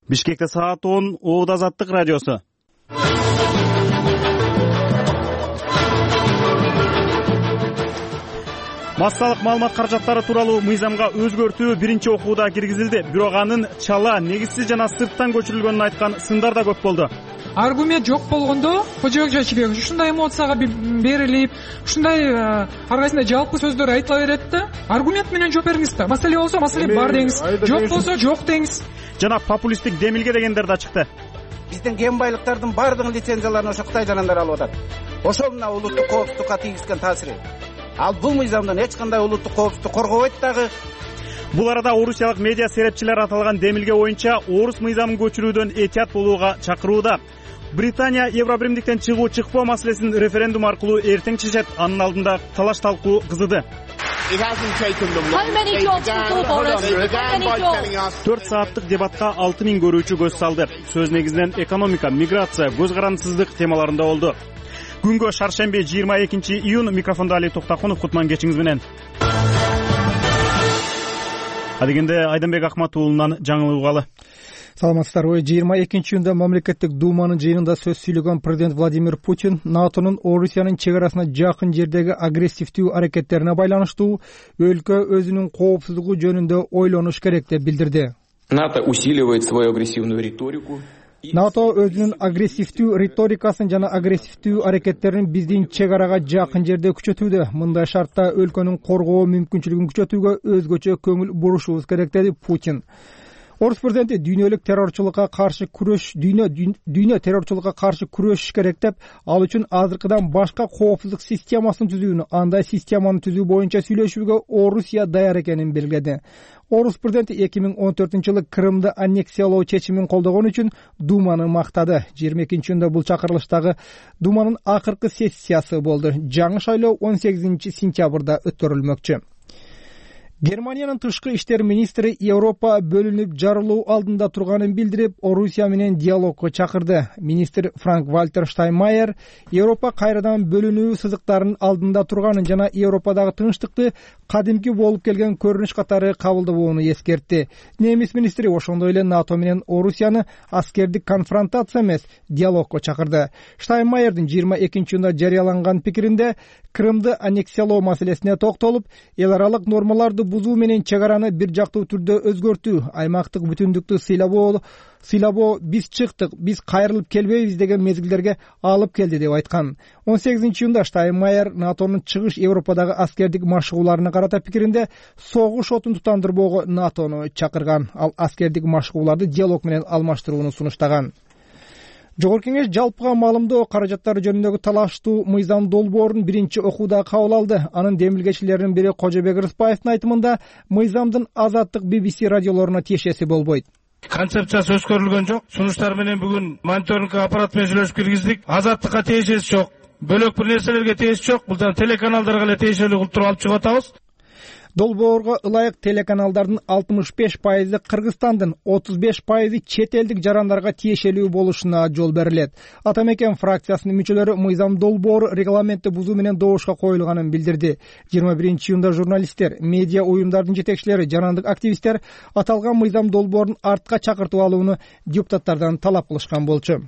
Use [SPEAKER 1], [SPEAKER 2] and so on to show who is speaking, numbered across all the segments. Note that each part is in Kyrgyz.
[SPEAKER 1] Бишкекте саат 10 Ооба Азаттык радиосу. Массалык маалымат каражаттары тууралуу мыйзамга өзгөртүү биринчи окууда киргизилди. Бирок анын чала, негизсиз жана сырттан көчүрүлгөнүн айткан сындар да көп болду.
[SPEAKER 2] Аргумент жок болгондо Кожобек Жайчибеков ушундай эмоцияга берилип, ушундай ар кайсында жалпы сөздөр айтыла берет да. Аргумент менен жооп бериңиз да. Маселе болсо маселе бар деңиз, жок болсо жок деңиз.
[SPEAKER 1] Жана популисттик демилге дегендер да чыкты.
[SPEAKER 3] Биздин кен байлыктардын баардыгын лицензияларын ошо Кытай жарандар алып атат. Ошол мына улуттук коопсуздукка тийгизген таасири. Ал бул мыйзамдан эч кандай улуттук коопсуздукту коргобойт дагы.
[SPEAKER 1] Бул арада орусиялык медиа серепчилер аталган демилге боюнча орус мыйзамын көчүрүүдөн этият болууга чакырууда. Британия Евробиримдиктен чыгуу чыкпоо маселесин референдум аркылуу эртең чечет. Анын алдында талаш талкуу кызыды. 4 сааттык дебатка 6000 көрүүчү көз салды. Сөз негизинен экономика, миграция, көз карандысыздык темаларында болду. Күнгө шаршемби 22 июнь. Микрофондо Али Токтакунов. Кутман кечиңиз менен. Адегенде Айданбек Акматуулунан жаңылык угалы.
[SPEAKER 4] Саламатсыздарбы. 22 июнда мамлекеттик думанын жыйынында сөз сүйлөгөн президент Владимир Путин НАТОнун Орусиянын чек арасына жакын жердеги агрессивдүү аракеттерине байланыштуу өлкө өзүнүн коопсуздугу жөнүндө ойлонуш керек деп билдирди.
[SPEAKER 5] НАТО усиливает свою агрессивную риторику.
[SPEAKER 4] НАТО өзүнүн агрессивдүү риторикасын жана агрессивдүү аракеттерин биздин чек арага жакын жерде күчөтүүдө. Мындай шартта өлкөнүн коргоо мүмкүнчүлүгүн күчөтүүгө өзгөчө көңүл бурушубуз керек деди Путин. Орус президенти дүйнөлүк террорчулукка каршы күрөш, дүйнө террорчулукка каршы күрөшүш керек деп, ал үчүн азыркыдан башка коопсуздук системасын түзүүнү, андай системаны түзүү боюнча сүйлөшүүгө Орусия даяр экенин белгиледи. Орус президенти 2014-жылы Крымды аннексиялоо чечимин колдогон үчүн Думаны мактады. 22-июнда бул чакырылыштагы Думанын акыркы сессиясы болду. Жаңы шайлоо 18-сентябрда өткөрүлмөкчү. Германиянын тышкы иштер министри Европа бөлүнүп жарылуу алдында турганын билдирип, Орусия менен диалогго чакырды. Министр Франк-Вальтер Штайнмайер Европа кайрадан бөлүнүү сызыктарынын алдында турганын жана Европадагы тынчтыкты кадимки болуп келген көрүнүш катары кабылдабоону эскертти. Немис министри ошондой эле НАТО менен Орусияны аскердик конфронтация эмес, диалогго чакырды. Штайнмайердин 22-июнда жарыяланган пикиринде Крымды аннексиялоо маселесине токтолуп, эл аралык нормаларды бузуу менен чек араны бир жактуу түрдө өзгөртүү, аймактык бүтүндүктү сыйлабоо биз чыктык, биз кайрылып келбейбиз деген мезгилдерге алып келди деп айткан. 18-июнда Штайнмайер НАТОнун чыгыш Европадагы аскердик машыгууларына карата пикиринде согуш отун тутандырбоого НАТОну чакырган. Ал аскердик машыгууларды диалог менен алмаштырууну сунуштаган. Жогорку кеңеш жалпыга маалымдоо каражаттары жөнүндөгү талаштуу мыйзам долбоорун биринчи окууда кабыл алды. Анын демилгечилеринин бири Кожобек Рыспаевдин айтымында мыйзамдын Азаттык BBC радиолоруна тиешеси болбойт.
[SPEAKER 6] Концепциясы өткөрүлгөн жок. Сунуштар менен бүгүн мониторинг аппарат менен сүйлөшүп киргиздик. Азаттыкка тиешеси жок. Бөлөк бир нерселерге тиешеси жок. Булдан телеканалдарга эле тиешелүү кылып туруп алып чыгып атабыз.
[SPEAKER 4] Долбоорго ылайык телеканалдардын 65% Кыргызстандын, 35% чет элдик жарандарга тиешелүү болушуна жол берилет. Атамекен фракциясынын мүчөлөрү мыйзам долбоору регламентти бузуу менен добушка коюлганын билдирди. 21-июнда журналисттер, медиа уюмдардын жетекчилери, жарандык активисттер аталган мыйзам долбоорун артка чакыртып алууну депутаттардан талап кылышкан болчу.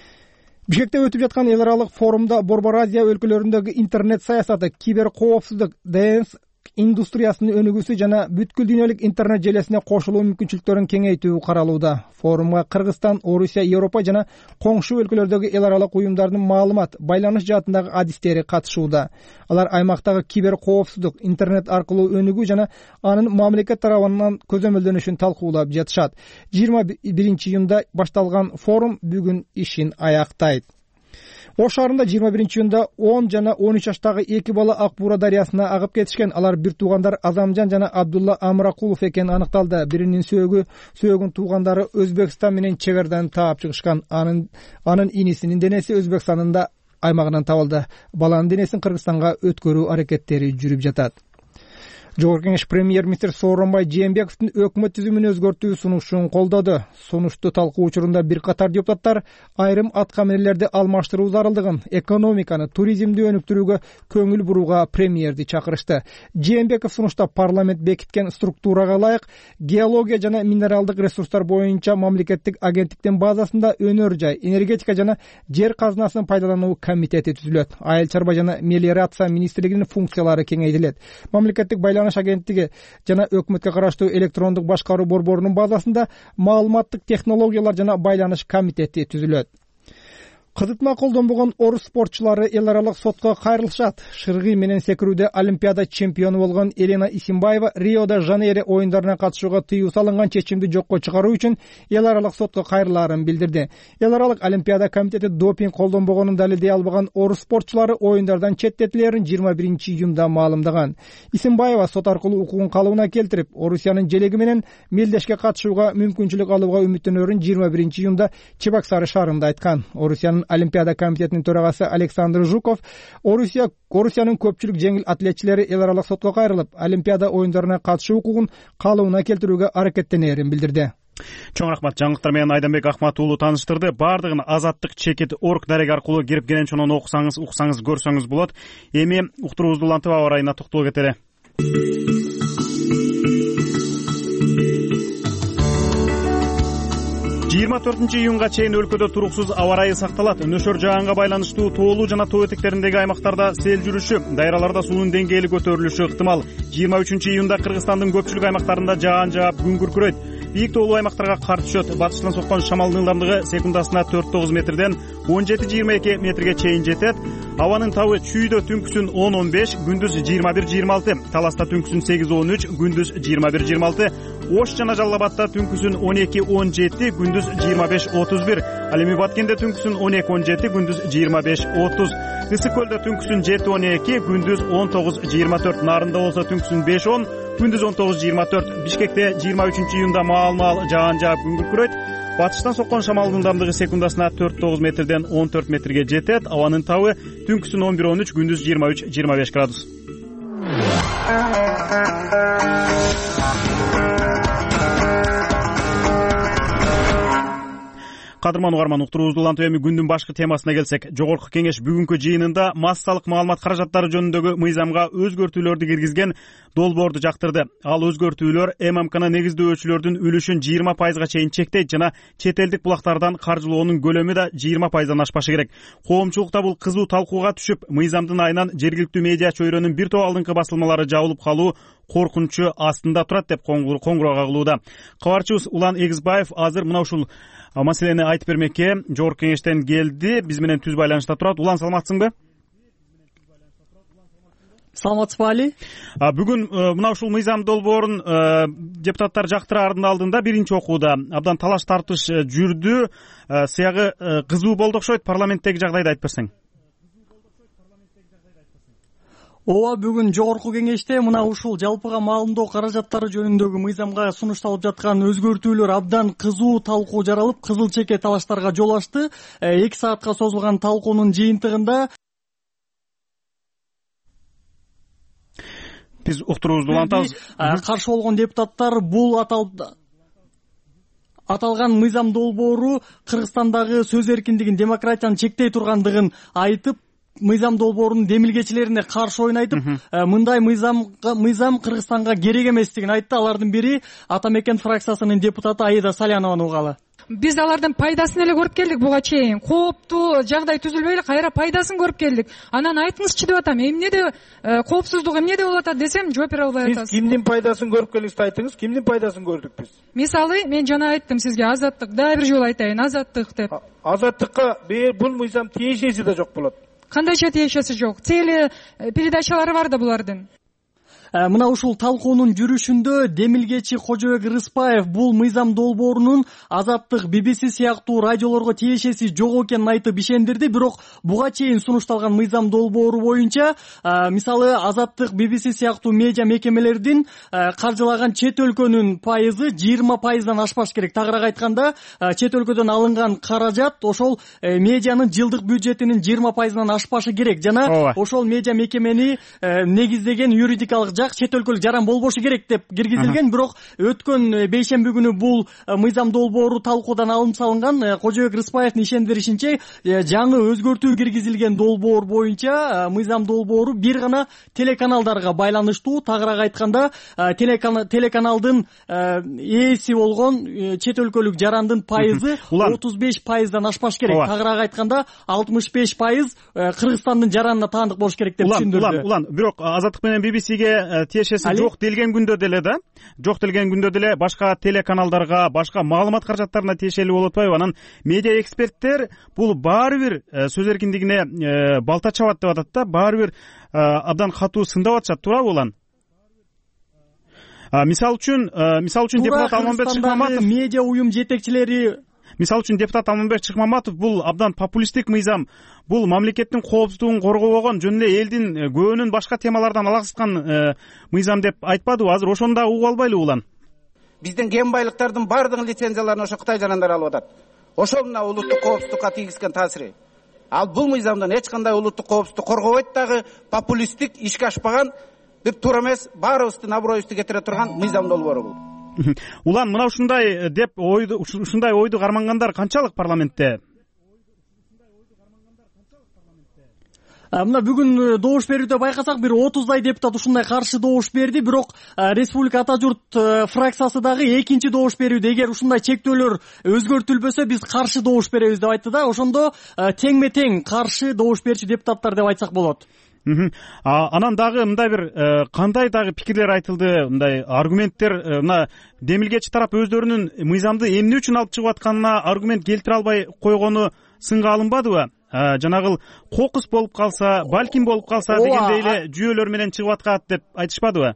[SPEAKER 4] Бишкекте өтүп жаткан эл аралык форумда Борбор Азия өлкөлөрүндөгү интернет саясаты, кибер коопсуздук, ДНС индустриясынын өнүгүүсү жана бүткүл дүйнөлүк интернет желесине кошулуу мүмкүнчүлүктөрүн кеңейтүү каралууда. Форумга Кыргызстан, Орусия, Европа жана коңшу өлкөлөрдөгү эл аралык уюмдардын маалымат, байланыш жаатындагы адистери катышууда. Алар аймактагы кибер коопсуздук, интернет аркылуу өнүгүү жана анын мамлекет тарабынан көзөмөлдөнүшүн талкуулап жатышат. 21-июнда башталган форум бүгүн ишин аяктайт. Ош шаарында 21-июнда 10 жана 13 жаштагы 2 бала Ак Буура дарыясына агып кетишкен. Алар бир туугандар Азамжан жана Абдулла Амракулов экени аныкталды. Биринин сөөгүн туугандары Өзбекстан менен чегардан таап чыгышкан. Анын инисинин денеси Өзбекстандын аймагынан табылды. Баланын денесин Кыргызстанга өткөрүү аракеттери жүрүп жатат. Жогорку Кеңеш премьер-министр Сооронбай Жээнбековдун өкмөт түзүмүн өзгөртүү сунушун колдоду. Сунушту талкуу учурунда бир катар депутаттар айрым аткаминерлерди алмаштыруу зарылдыгын, экономиканы, туризмди өнүктүрүүгө көңүл бурууга премьерди чакырышты. Жээнбеков сунушта парламент бекиткен структурага ылайык геология жана минералдык ресурстар боюнча мамлекеттик агенттиктин базасында өнөр жай, энергетика жана жер казынасын пайдалануу комитети түзүлөт. Айыл чарба жана мелиорация министрлигинин функциялары кеңейтилет. Мамлекеттик байланыш агенттиги жана өкмөткө караштуу электрондук башкаруу борборунун базасында маалыматтык технологиялар жана байланыш комитети түзүлөт. Кызытма колдонбогон орус спортчулары эл аралык сотко кайрылышат. Шыргый менен секирүүдө Олимпиада чемпиону болгон Елена Исимбаева Рио-де-Жанейро оюндарына катышууга тыюу салынган чечимди жокко чыгаруу үчүн эл аралык сотко кайрылаарын билдирди. Эл аралык Олимпиада комитети допинг колдонбогонун далилдей албаган орус спортчулары оюндардан четтетилерин 21-июнда маалымдаган. Исимбаева сот аркылуу укугун калыбына келтирип, Орусиянын желеги менен мелдешке катышууга мүмкүнчүлүк алууга үмүттөнөрүн 21-июнда Чебоксары шаарында айткан. Орусиянын Олимпиада комитетинин төрагасы Александр Жуков Орусиянын көпчүлүк жеңил атлетчилери эл аралык сотко кайрылып, Олимпиада оюндарына катышуу укугун калыбына келтирүүгө аракеттенерин билдирди.
[SPEAKER 1] Чоң рахмат. Жаңылыктар менен Айданбек Акмат уулу тааныштырды. Бардыгын azattik.org дареги аркылуу кирип кенен уксаңыз көрсөңүз болот. Эми уктуруубузду улантып аба ырайына токтоло кетели. 24-июнга чейин өлкөдө туруксуз аба ырайы сакталат. Нөшөр жаганга байланыштуу тоолуу жана тоо этектериндеги аймактарда сел жүрүшү, дайраларда суунун деңгээли көтөрүлүшү ыктымал. 23-июнда Кыргызстандын көпчүлүк аймактарында жаан жаап күн күркүрөйт. Бийик тоолуу аймактарга кар түшөт. Батыштан соккон шамалдын ылдамдыгы секундасына 4-9 метрден 17-22 метрге чейин жетет. Абанын табы чүйдө түнкүсүн 10-15, күндүз 21-26, Таласта түнкүсүн 8-13, күндүз 21-26, Ош жана Жалал Абадта түнкүсүн 12-17, күндүз 25-31, ал эми Баткенде түнкүсүн 12-17, күндүз 25-30, Ысык көлдө түнкүсүн 7-12, күндүз 19-24, Нарында болсо түнкүсүн 5-10, күндүз 19-24, Бишкекте 23-июнда маал-маал жаан жаап күн күркүрөйт. Батыштан соккон шамалдын ылдамдыгы секундасына 4-9 метрден 14 метрге жетет. Абанын табы түнкүсүн 11-13, күндүз 23-25 градус. Кадырман угарман, уктуруубузду улантып эми күндүн башкы темасына келсек, Жогорку Кеңеш бүгүнкү жыйынында массалык маалымат каражаттары жөнүндөгү мыйзамга өзгөртүүлөрдү киргизген долбоорду жактырды. Ал өзгөртүүлөр ММКны негиздөөчүлөрдүн үлүшүн 20%га чейин чектейт жана чет элдик булактардан каржылоонун көлөмү да 20%дан ашпашы керек. Коомчулукта бул кызуу талкууга түшүп, мыйзамдын айынан жергиликтүү медиа чөйрөнүн бир топ алдыңкы басылмалары жабылып калуу коркунучу астында турат деп коңгуроо кагылууда. Кабарчыбыз Улан Эгизбаев азыр мына ушул маселени айтып бермекке. Жогорку Кеңештен келди, биз менен түз байланышта турат. Улан, саламатсыңбы?
[SPEAKER 7] Саламатсызбы, Али?
[SPEAKER 1] Бүгүн мына ушул мыйзам долбоорун депутаттар жактыраардын алдында биринчи окууда абдан талаш тартыш жүрдү. Сыягы кызуу болду окшойт. Парламенттеги жагдайды айтып берсең.
[SPEAKER 7] Ооба, бүгүн Жогорку Кеңеште мына ушул жалпыга маалымдоо каражаттары жөнүндөгү мыйзамга сунушталып жаткан өзгөртүүлөр абдан кызуу талкуу жаралып, кызыл чеке талаштарга жол ачты. 2 саатка созулган талкуунун жыйынтыгында
[SPEAKER 1] биз уктуруубузду улантабыз.
[SPEAKER 7] Каршы болгон депутаттар бул аталган мыйзам долбоору Кыргызстандагы сөз эркиндигин, демократияны чектей тургандыгын айтып, мыйзам долбоорунун демилгечилерине каршы оюн айтып, мындай мыйзам Кыргызстанга керек эместигин айтты. Алардын бири Ата Мекен фракциясынын депутаты Аида Салянованы угалы.
[SPEAKER 2] Биз алардын пайдасын эле көрүп келдик буга чейин. Кооптуу жагдай түзүлбөй эле кайра пайдасын көрүп келдик. Анан айтыңызчы деп атам. Эмнеде коопсуздук эмнеде болуп атат десем, жооп бере албай атасыз.
[SPEAKER 6] Сиз кимдин пайдасын көрүп келдиңиз, айтыңыз. Кимдин пайдасын көрдүк биз?
[SPEAKER 2] Мисалы, мен жана айттым сизге Азаттык, дагы бир жолу айтайын, Азаттык деп.
[SPEAKER 6] Азаттыкка бул мыйзам тиешеси да жок болот.
[SPEAKER 2] Кандайча тиешеси жок. Теле передачалары бар да булардын.
[SPEAKER 7] Мына ушул талкуунун жүрүшүндө демилгечи Кожобек Рыспаев бул мыйзам долбоорунун Азаттык, BBC сыяктуу радиолорго тиешеси жок экенин айтып ишендирди. Бирок буга чейин сунушталган мыйзам долбоору боюнча, мисалы Азаттык, BBC сыяктуу медиа мекемелердин каржылаган чет өлкөнүн пайызы 20%дан ашпаш керек. Тагыраак айтканда, чет өлкөдөн алынган каражат ошол медианын жылдык бюджетинин 20%дан ашпашы керек. Жана ошол медиа мекемени негиздеген юридикалык жак чет өлкөлүк жаран болбошу керек деп киргизилген. Бирок өткөн бейшемби күнү бул мыйзам долбоору талкуудан алынып салынган. Кожобек Рыспаевдин ишендиришинче жаңы өзгөртүү киргизилген долбоор боюнча мыйзам долбоору бир гана телеканалдарга байланыштуу. Тагыраак айтканда телеканалдын ээси болгон чет өлкөлүк жарандын пайызы 35%дан ашпаш керек. Тагыраак айтканда 65% Кыргызстандын жаранына таандык болуш керек деп түшүндүрдү.
[SPEAKER 1] Улан, бирок Азаттык менен BBC-ге тиешеси жок делген күндө деле башка телеканалдарга, башка маалымат каражаттарына тиешелүү болуп атпайбы? Анан медиа эксперттер бул баары бир сөз эркиндигине балта чабат деп атат да, баары бир абдан катуу сындап атышат, туурабы Улан? Мисалы үчүн депутат Алмамбет Шыкмаматов,
[SPEAKER 7] медиа уюм жетекчилери,
[SPEAKER 1] Алмамбет Шыкмаматов бул абдан популисттик мыйзам, бул мамлекеттин коопсуздугун коргобогон, жөн эле элдин көбүнүн башка темалардан алаксыткан мыйзам деп айтпадыбы? Азыр ошону да угуп албайлыбы Улан?
[SPEAKER 3] Биздин кен байлыктардын баардыгынын лицензияларын ошо Кытай жарандары алып атат. Ошол мына улуттук коопсуздукка тийгизген таасири. Ал бул мыйзамдан эч кандай улуттук коопсуздукту коргобойт дагы, популисттик, ишке ашпаган, бир туура эмес, баарыбыздын аброюбузду кетире турган мыйзам долбоору бул.
[SPEAKER 1] Улан, мына ушундай ойду кармангандар канчалык парламентте?
[SPEAKER 7] Мына бүгүн добуш берүүдө байкасак бир 30дай депутат ушундай каршы добуш берди. Бирок Республика Ата журт фракциясы дагы экинчи добуш берүүдө эгер ушундай чектөөлөр өзгөртүлбөсө биз каршы добуш беребиз деп айтты да. Ошондо теңме тең каршы добуш берчү депутаттар деп айтсак болот.
[SPEAKER 1] Анан дагы мындай бир кандай дагы пикирлер айтылды, мындай аргументтер, мына демилгечи тарап өздөрүнүн мыйзамды эмне үчүн алып чыгып атканына аргумент келтире албай койгону сынга алынбадыбы? Жанагыл кокус болуп калса, балким болуп калса дегендей эле жүйөлөр менен чыгып аткат деп айтышпадыбы?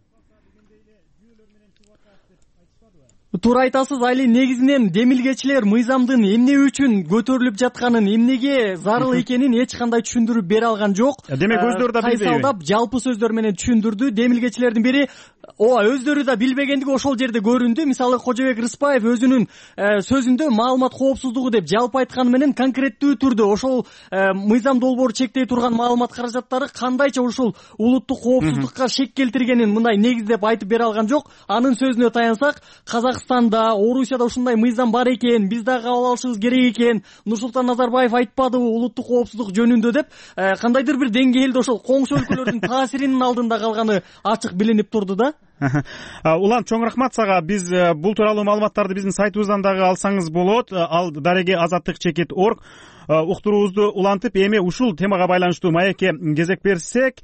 [SPEAKER 7] Туура айтасыз. Айли негизинен демилгечилер мыйзамдын эмне үчүн көтөрүлүп жатканын, эмнеге зарыл экенин эч кандай түшүндүрүп бере алган жок.
[SPEAKER 1] Демек өздөрү да билбейби?
[SPEAKER 7] Кайсалдап жалпы сөздөр менен түшүндүрдү. Демилгечилердин бири өздөрү да билбегендиги ошол жерде көрүндү. Мисалы Кожобек Рыспаев өзүнүн сөзүндө маалымат коопсуздугу деп жалпы айтканы менен конкреттүү түрдө ошол мыйзам долбоору чектей турган маалымат каражаттары кандайча ушул улуттук коопсуздукка шек келтиргенин мындай негиздеп айтып бере алган жок. Анын сөзүнө таянсак, Казакстанда, Орусияда ушундай мыйзам бар экен, биз дагы кабыл алышыбыз керек экен. Нурсултан Назарбаев айтпадыбы улуттук коопсуздук жөнүндө деп кандайдыр бир деңгээлде ошол коңшу өлкөлөрдүн таасиринин алдында калганы ачык билинип турду да.
[SPEAKER 1] Улан, чоң рахмат сага. Биз бул тууралуу маалыматтарды биздин сайтыбыздан дагы алсаңыз болот. Ал дареги azаттык.org. Уктуруубузду улантып, эми ушул темага байланыштуу маекке кезек берсек,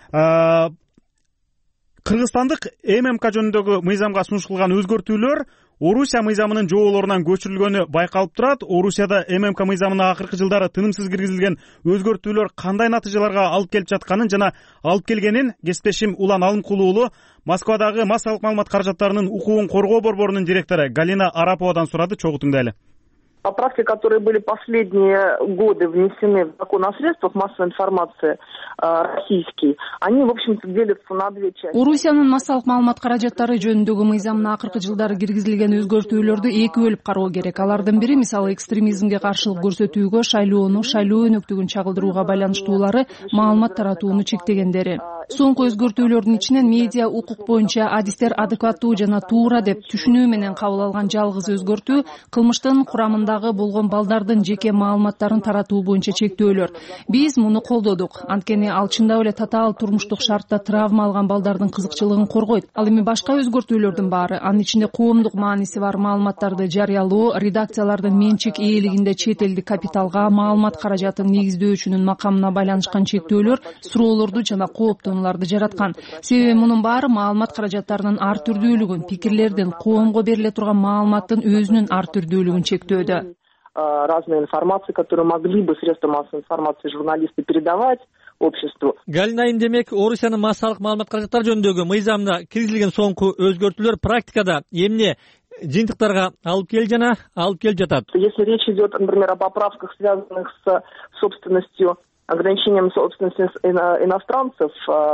[SPEAKER 1] Кыргызстандык ММК жөнүндөгү мыйзамга сунушталган өзгөртүүлөр Орусия мыйзамынын жоболоруна көчүрүлгөнү байкалып турат. Орусияда ММК мыйзамына акыркы жылдары тынымсыз киргизилген өзгөртүүлөр кандай натыйжаларга алып келип жатканын жана алып келгенин кесиптешим Улан Алымкулуу уулу Москвадагы массалык маалымат каражаттарынын укугун коргоо борборунун директору Галина Араповадан сурады. Чогуу тыңдайлы.
[SPEAKER 8] Поправки, которые были последние годы внесены в закон о средствах массовой информации российский, они, в общем-то, делятся на две части.
[SPEAKER 9] Орусиянын массалык маалымат каражаттары жөнүндөгү мыйзамына акыркы жылдары киргизилген өзгөртүүлөрдү эки бөлүп кароо керек. Алардын бири, мисалы, экстремизмге каршылык көрсөтүүгө, шайлоо өнөктүгүн чагылдырууга байланыштуулары, маалымат таратууну чектегендери. Соңку өзгөртүүлөрдүн ичинен медиа укук боюнча адистер адекваттуу жана туура деп түшүнүү менен кабыл алган жалгыз өзгөртүү кылмыштын курамындагы болгон балдардын жеке маалыматтарын таратуу боюнча чектөөлөр. Биз муну колдодук. Анткени ал чындап эле татаал турмуштук шартта травма алган балдардын кызыкчылыгын коргойт. Ал эми башка өзгөртүүлөрдүн баары, анын ичинде коомдук мааниси бар маалыматтарды жарыялоо, редакциялардын менчик ээлигинде чет элдик капиталга маалымат каражатын негиздөөчүнүн макамына байланышкан чектөөлөр суроолорду жана кооптонууларды жараткан. Себеби мунун баары маалымат каражаттарынын ар түрдүүлүгүн, пикирлердин, коомго бериле турган маалыматтын өзүнүн ар түрдүүлүгүн чектөөдө.
[SPEAKER 8] Разной информации, которые могли бы средства массовой информации журналисты передавать обществу.
[SPEAKER 10] Галина Айым, демек Орусиянын массалык маалымат каражаттары жөнүндөгү мыйзамына киргизилген соңку өзгөртүүлөр практикада эмне жыйынтыктарга алып келип жатат?
[SPEAKER 8] Если речь идет, например, о поправках, связанных с собственностью ограничением собственности иностранцев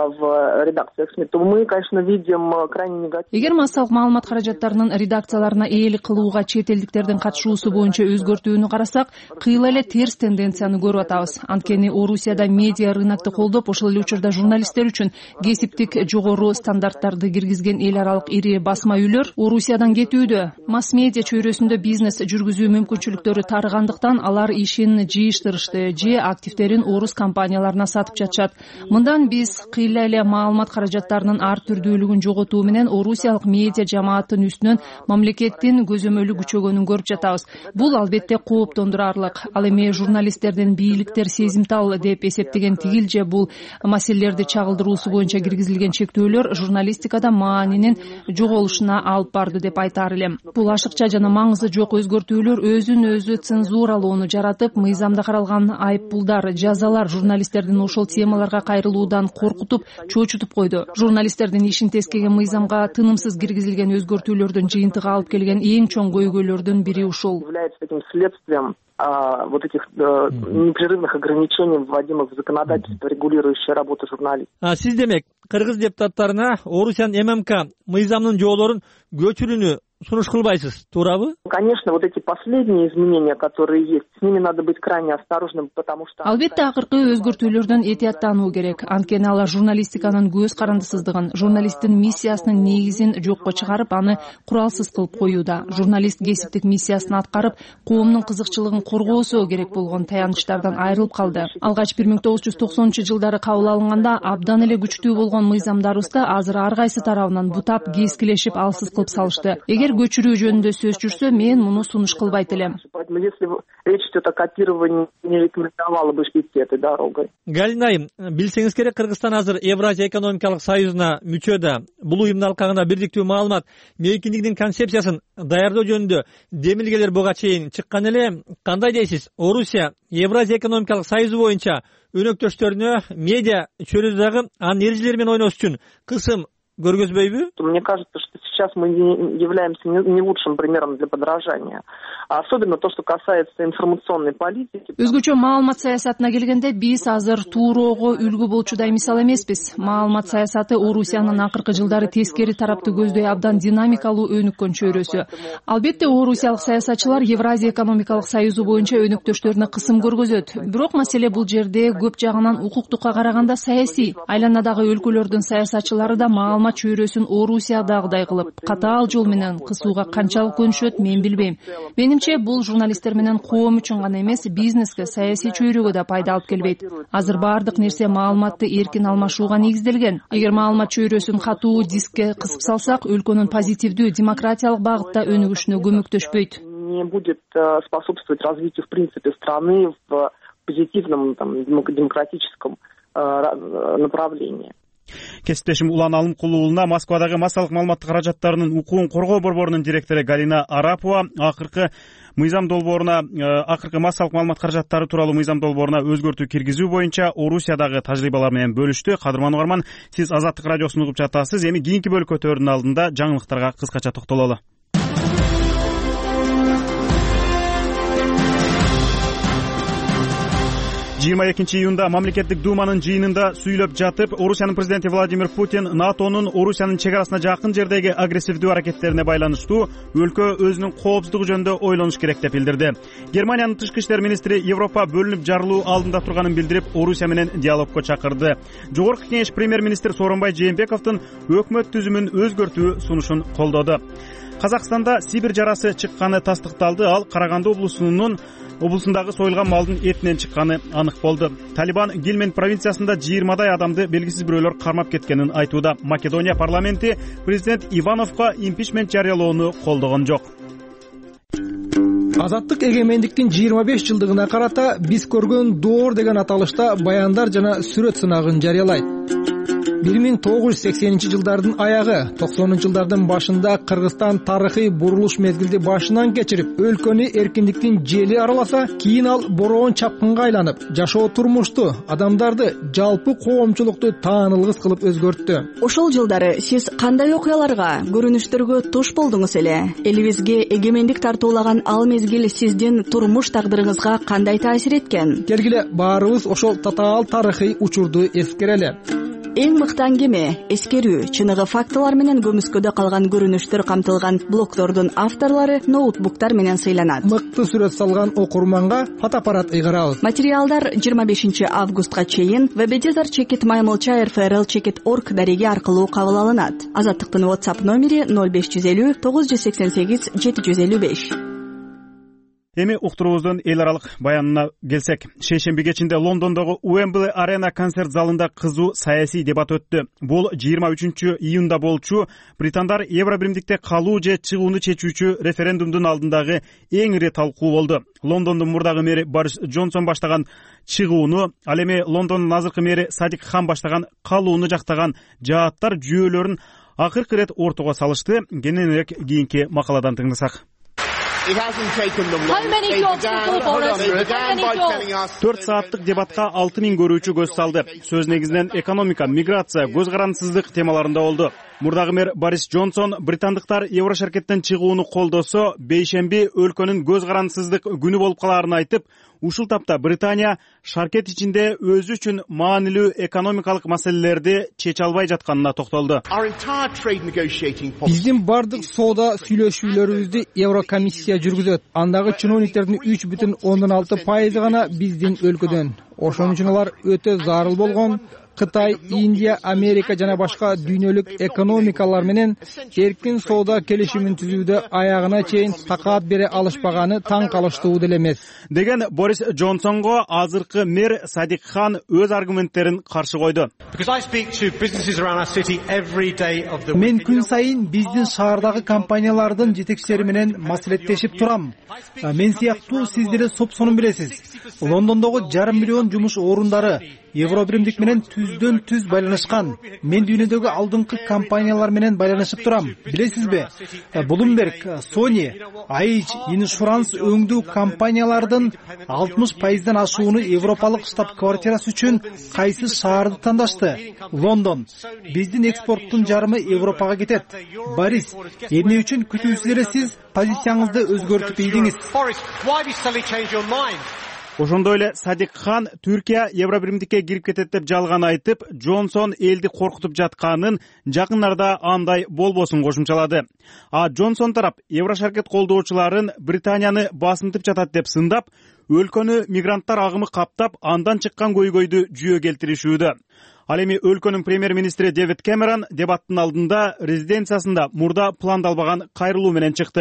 [SPEAKER 8] в редакциях СМИ, то мы, конечно, видим крайне негативно.
[SPEAKER 9] Эгер массалык маалымат каражаттарынын редакцияларына ээлик кылууга чет элдиктердин катышуусу боюнча өзгөртүүнү карасак, кыйла эле терс тенденцияны көрүп атабыз. Анткени Орусияда медиа рынокду колдоп, ошол эле учурда журналисттер үчүн кесиптик жогору стандарттарды киргизген эл аралык ири басма үйлөр Орусиядан кетүүдө. Масс медиа чөйрөсүндө бизнес жүргүзүү мүмкүнчүлүктөрү тарыгандыктан алар ишин жыйыштырышты же активдерин орус компанияларына сатып жатышат. Мындан биз кыйла эле маалымат каражаттарынын ар түрдүүлүгүн жоготуу менен орусиялык медиа жамааттын үстүнөн мамлекеттин көзөмөлү күчөгөнүн көрүп жатабыз. Бул албетте кооптондурарлык. Ал эми журналисттердин бийликтер сезимтал деп эсептеген тигил же бул маселелерди чагылдыруусу боюнча киргизилген чектөөлөр журналистикада маанинин жоголушуна алып барды деп айтаар элем. Бул ашыкча жана маңызы жок өзгөртүүлөр өзүн өзү цензуралоону жаратып, мыйзамда каралган айыппулдар, жазалар журналисттердин ошол темаларга кайрылуудан коркутуп, чочутуп койду. Журналисттердин ишин тескеген мыйзамга тынымсыз киргизилген өзгөртүүлөрдүн жыйынтыгы алып келген эң чоң көйгөйлөрдүн бири ушул.
[SPEAKER 8] Следствием вот этих непрерывных ограничений, вводимых в законодательство, регулирующее работу журналистов.
[SPEAKER 10] Сиз демек кыргыз депутаттарына Орусиянын ММК мыйзамдын жоболорун көчүрүүнү сунуш кылбайсыз, туурабы?
[SPEAKER 8] Конечно, вот эти последние изменения, которые есть, с ними надо быть крайне осторожным, потому что...
[SPEAKER 9] Албетте акыркы өзгөртүүлөрдөн этияттануу керек. Анткени алар журналистиканын көз карандысыздыгын, журналисттин миссиясынын негизин жокко чыгарып, аны куралсыз кылып коюуда. Журналист кесиптик миссиясын аткарып, коомдун кызыкчылыгын коргоосу керек болгон таянычтардан айрылып калды. Алгач 1990-жылдары кабыл алынганда абдан эле күчтүү болгон мыйзамдарыбызды азыр ар кайсы тарабынан бутап, кескилешип, алсыз кылып салышты. Эгер көчүрүү жөнүндө сөз жүрсө, мен муну сунуш кылбайт элем.
[SPEAKER 8] Если речь идет о копировании, не рекомендовала бы идти этой дорогой.
[SPEAKER 10] Галина айым, билсеңиз керек, Кыргызстан азыр Евразия экономикалык союзуна мүчө да. Бул уюмдун алкагында бирдиктүү маалымат мейкиндигинин концепциясын даярдоо жөнүндө демилгелер буга чейин чыккан эле. Кандай дейсиз? Орусия Евразия экономикалык союзу боюнча өнөктөштөрүнө медиа чөйрөдө дагы анын эрежелери менен ойнош үчүн кысым көргөзбөйбү?
[SPEAKER 8] Мне кажется, что сейчас мы не являемся не лучшим примером для подражания. Особенно то, что касается информационной политики.
[SPEAKER 9] Өзгөчө маалымат саясатына келгенде биз азыр тууроого үлгү болчудай мисал эмеспиз. Маалымат саясаты Орусиянын акыркы жылдары тескери тарапты көздөй абдан динамикалуу өнүккөн чөйрөсү. Албетте орусиялык саясатчылар Евразия экономикалык союзу боюнча өнөктөштөрүнө кысым көргөзөт. Бирок маселе бул жерде көп жагынан укуктукка караганда саясий. Айланадагы өлкөлөрдүн саясатчылары да маалымат чөйрөсүн Орусиядагыдай кылып, катаал жол менен кысууга канчалык көнүшөт, мен билбейм. Менимче, бул журналисттер менен коом үчүн гана эмес, бизнеске, саясий чөйрөгө да пайда алып келбейт. Азыр баардык нерсе маалыматты эркин алмашууга негизделген. Эгер маалымат чөйрөсүн катуу дискке кысып салсак, өлкөнүн позитивдүү демократиялык багытта өнүгүшүнө көмөктөшпөйт.
[SPEAKER 8] Не будет способствовать развитию, в принципе, страны в позитивном, демократическом направлении.
[SPEAKER 1] Кесиптешим Улан Алымкулу уулуна Москвадагы массалык маалыматтык каражаттарынын укугун коргоо борборунун директору Галина Арапова акыркы массалык маалымат каражаттары тууралуу мыйзам долбооруна өзгөртүү киргизүү боюнча Орусиядагы тажрыйбалар менен бөлүштү. Кадырман угарман, сиз Азаттык радиосун угуп жатасыз. Эми кийинки бөлүккө өтөөрдүн алдында жаңылыктарга кыскача токтололу. 22-июнда мамлекеттик думанын жыйынында сүйлөп жатып, Орусиянын президенти Владимир Путин НАТОнун Орусиянын чек арасына жакын жердеги агрессивдүү аракеттерине байланыштуу өлкө өзүнүн коопсуздугу жөнүндө ойлонуш керек деп билдирди. Германиянын тышкы иштер министри Европа бөлүнүп жарылуу алдында турганын билдирип, Орусия менен диалогко чакырды. Жогорку кеңеш премьер-министр Сооронбай Жээнбековдун өкмөт түзүмүн өзгөртүү сунушун колдоду. Казакстанда Сибир жарасы чыкканы тастыкталды. Ал Караганды облусундагы союлган малдын этинен чыкканы анык болду. Талибан Гилмент провинциясында 20дай адамды белгисиз бирөөлөр кармап кеткенин айтууда. Македония парламенти президент Ивановго импичмент жарыялоону колдогон жок.
[SPEAKER 4] Азаттык эгемендиктин 25 жылдыгына карата биз көргөн доор деген аталышта баяндар жана сүрөт сынагын жарыялайт. 1980-жылдардын аягы, 90-жылдардын башында Кыргызстан тарыхый бурулуш мезгилди башынан кечирип, өлкөнү эркиндиктин жели араласа, кийин ал бороон чапкынга айланып, жашоо турмушту, адамдарды, жалпы коомчулукту таанылгыс кылып өзгөрттү.
[SPEAKER 11] Ошол жылдары сиз кандай окуяларга, көрүнүштөргө туш болдуңуз эле? Элибизге эгемендик тартуулаган ал мезгил сиздин турмуш тагдырыңызга кандай таасир эткен?
[SPEAKER 4] Келгиле баарыбыз ошол татаал тарыхый учурду эскерели.
[SPEAKER 11] Эң мыкты аңгеме, эскерүү, чыныгы фактылар менен көмүскөдө калган көрүнүштөр камтылган блогдордун авторлору ноутбуктар менен сыйланат.
[SPEAKER 4] Мыкты сүрөт салган окурманга фотоаппарат ыйгарабыз.
[SPEAKER 11] Материалдар 25 августка чейин www.maymilcha.rfrl.org дареги аркылуу кабыл алынат. Азаттыктын WhatsApp номери 0550 988 755.
[SPEAKER 1] Эми уктуруубуздун эл аралык баянына келсек, шейшемби кечинде Лондондогу Уэмбли Арена концерт залында кызуу саясий дебат өттү. Бул 23-июнда болчу британдар Евробиримдикте калуу же чыгууну чечүүчү референдумдун алдындагы эң ири талкуу болду. Лондондун мурдагы мэри Борис Джонсон баштаган чыгууну, ал эми Лондондун азыркы мэри Садик Хан баштаган калууну жактаган жааттар жүйөлөрүн акыркы ирет ортого салышты. Кененирээк кийинки макаладан тыңдасак. 4 сааттык дебатка 6000 көрүүчү көз салды. Сөз негизинен экономика, миграция, көз карандысыздык темаларында болду. Мурдагы мэр Борис Джонсон британдыктар Еврошаркеттен чыгууну колдосо, бейшемби өлкөнүн көз карандысыздык күнү болуп калаарын айтып, ушул тапта Британия шаркет ичинде өзү үчүн маанилүү экономикалык маселелерди чече албай жатканына токтолду.
[SPEAKER 4] Биздин бардык соода сүйлөшүүлөрүбүздү Еврокомиссия жүргүзөт. Андагы чиновниктердин 3,6% гана биздин өлкөдөн. Ошон үчүн алар өтө зарыл болгон Кытай, Индия, Америка жана башка дүйнөлүк экономикалар менен эркин соода келишимин түзүүдө аягына чейин такаат бере алышпаганы таң калыштуу деле эмес,
[SPEAKER 1] деген Борис Джонсонго азыркы мэр Садик Хан өз аргументтерин каршы койду.
[SPEAKER 4] Мен күн сайын биздин шаардагы компаниялардын жетекчилери менен маселеттешип турам. Мен сыяктуу сиз деле сопсонун билесиз. Лондондогу 5,5 миллион жумуш орундары Евробиримдик менен түздөн түз байланышкан. Мен дүйнөдөгү алдыңкы компаниялар менен байланышып турам. Билесизби? Bloomberg, Sony, AIG, Insurance өңдүү компаниялардын 60%дан ашууну европалык штаб-квартирасы үчүн кайсы шаарды тандашты? Лондон. Биздин экспорттун жарымы Европага кетет. Борис, эмне үчүн күтүүсүз эле сиз позицияңызды өзгөртүп ийдиңиз?
[SPEAKER 1] Ошондой эле Садик Хан Түркия Евробиримдикке кирип кетет деп жалган айтып, Джонсон элди коркутуп жатканын, жакын арада андай болбосун кошумчалады. А Джонсон тарап Еврошаркет колдоочуларын Британияны басынтып жатат деп сындап, өлкөнү мигранттар агымы каптап, андан чыккан көйгөйдү жүйө келтиришүүдө. Ал эми өлкөнүн премьер-министри Дэвид Кэмерон дебаттын алдында резиденциясында мурда пландалбаган кайрылуу менен чыкты.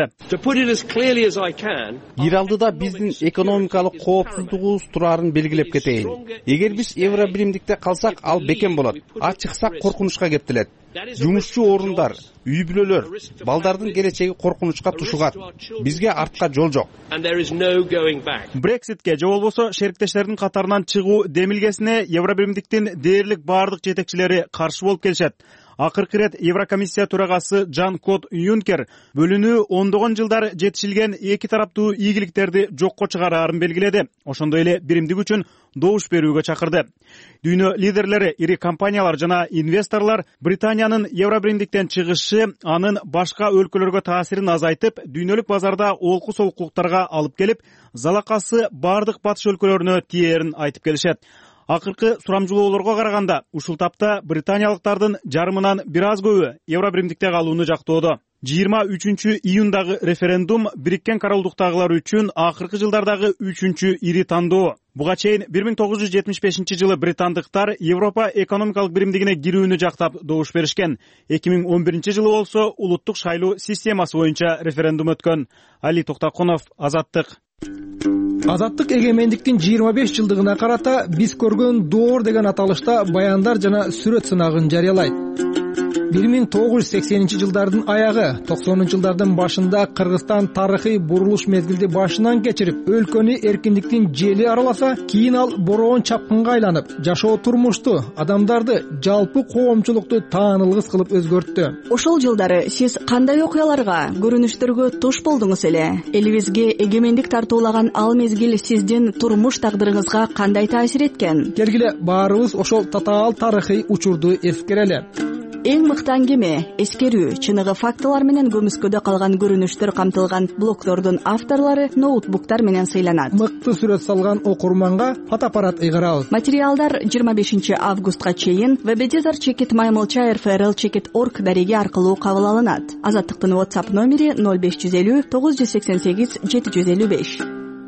[SPEAKER 3] Бир алдыда биздин экономикалык коопсуздугубуз турарын белгилеп кетейин. Эгер биз Евробиримдикте калсак, ал бекем болот. А чыксак коркунучка кептелет. Жумушчу орундар, үй бүлөлөр, балдардын келечеги коркунучка тушугат. Бизге артка жол жок.
[SPEAKER 1] Брекситке же болбосо шериктештердин катарынан чыгуу демилгесине Евробиримдиктин дээрлик бардык жетекчилери каршы болуп келишет. Акыркы ирет Еврокомиссия төрагасы Жан-Клод Юнкер бөлүнүү ондогон жылдар жетишилген эки тараптуу ийгиликтерди жокко чыгараарын белгиледи. Ошондой эле биримдик үчүн добуш берүүгө чакырды. Дүйнө лидерлери, ири компаниялар жана инвесторлор Британиянын Евробиримдиктен чыгышы анын башка өлкөлөргө таасирин азайтып, дүйнөлүк базарда олку солкулуктарга алып келип, залакасы бардык батыш өлкөлөрүнө тиерин айтып келишет. Акыркы сурамжылоолорго караганда, ушул тапта британиялыктардын жарымынан бир аз көбү Евробиримдикте калууну жактоодо. 23-июндагы референдум Бириккен Королдуктагылар үчүн акыркы жылдардагы 3-чү ири тандоо. Буга чейин 1975-жылы британдыктар Европа экономикалык биримдигине кирүүнү жактап добуш беришкен. 2011-жылы болсо улуттук шайлоо системасы боюнча референдум өткөн. Али Токтакунов, Азаттык.
[SPEAKER 4] Азаттык эгемендиктин 25 жылдыгына карата биз көргөн доор деген аталышта баяндар жана сүрөт сынагын жарыялайт. 1980-жылдардын аягы, 90-жылдардын башында Кыргызстан тарыхый бурулуш мезгилди башынан кечирип, өлкөнү эркиндиктин жели араласа, кийин ал бороон чапкынга айланып, жашоо турмушту, адамдарды, жалпы коомчулукту таанылгыс кылып өзгөрттү.
[SPEAKER 11] Ошол жылдары сиз кандай окуяларга, көрүнүштөргө туш болдуңуз эле? Элибизге эгемендик тартуулаган ал мезгил сиздин турмуш тагдырыңызга кандай таасир эткен?
[SPEAKER 4] Келгиле баарыбыз ошол татаал тарыхый учурду эскерели.
[SPEAKER 11] Эң мыкты аңгеме, эскерүү, чыныгы фактылар менен көмүскөдө калган көрүнүштөр камтылган блогдордун авторлору ноутбуктар менен сыйланат.
[SPEAKER 4] Мыкты сүрөт салган окурманга фотоаппарат ыйгарабыз.
[SPEAKER 11] Материалдар 25 августка чейин www.maymilcha.rfrl.org дареги аркылуу кабыл алынат. Азаттыктын WhatsApp номери 0550 988 755.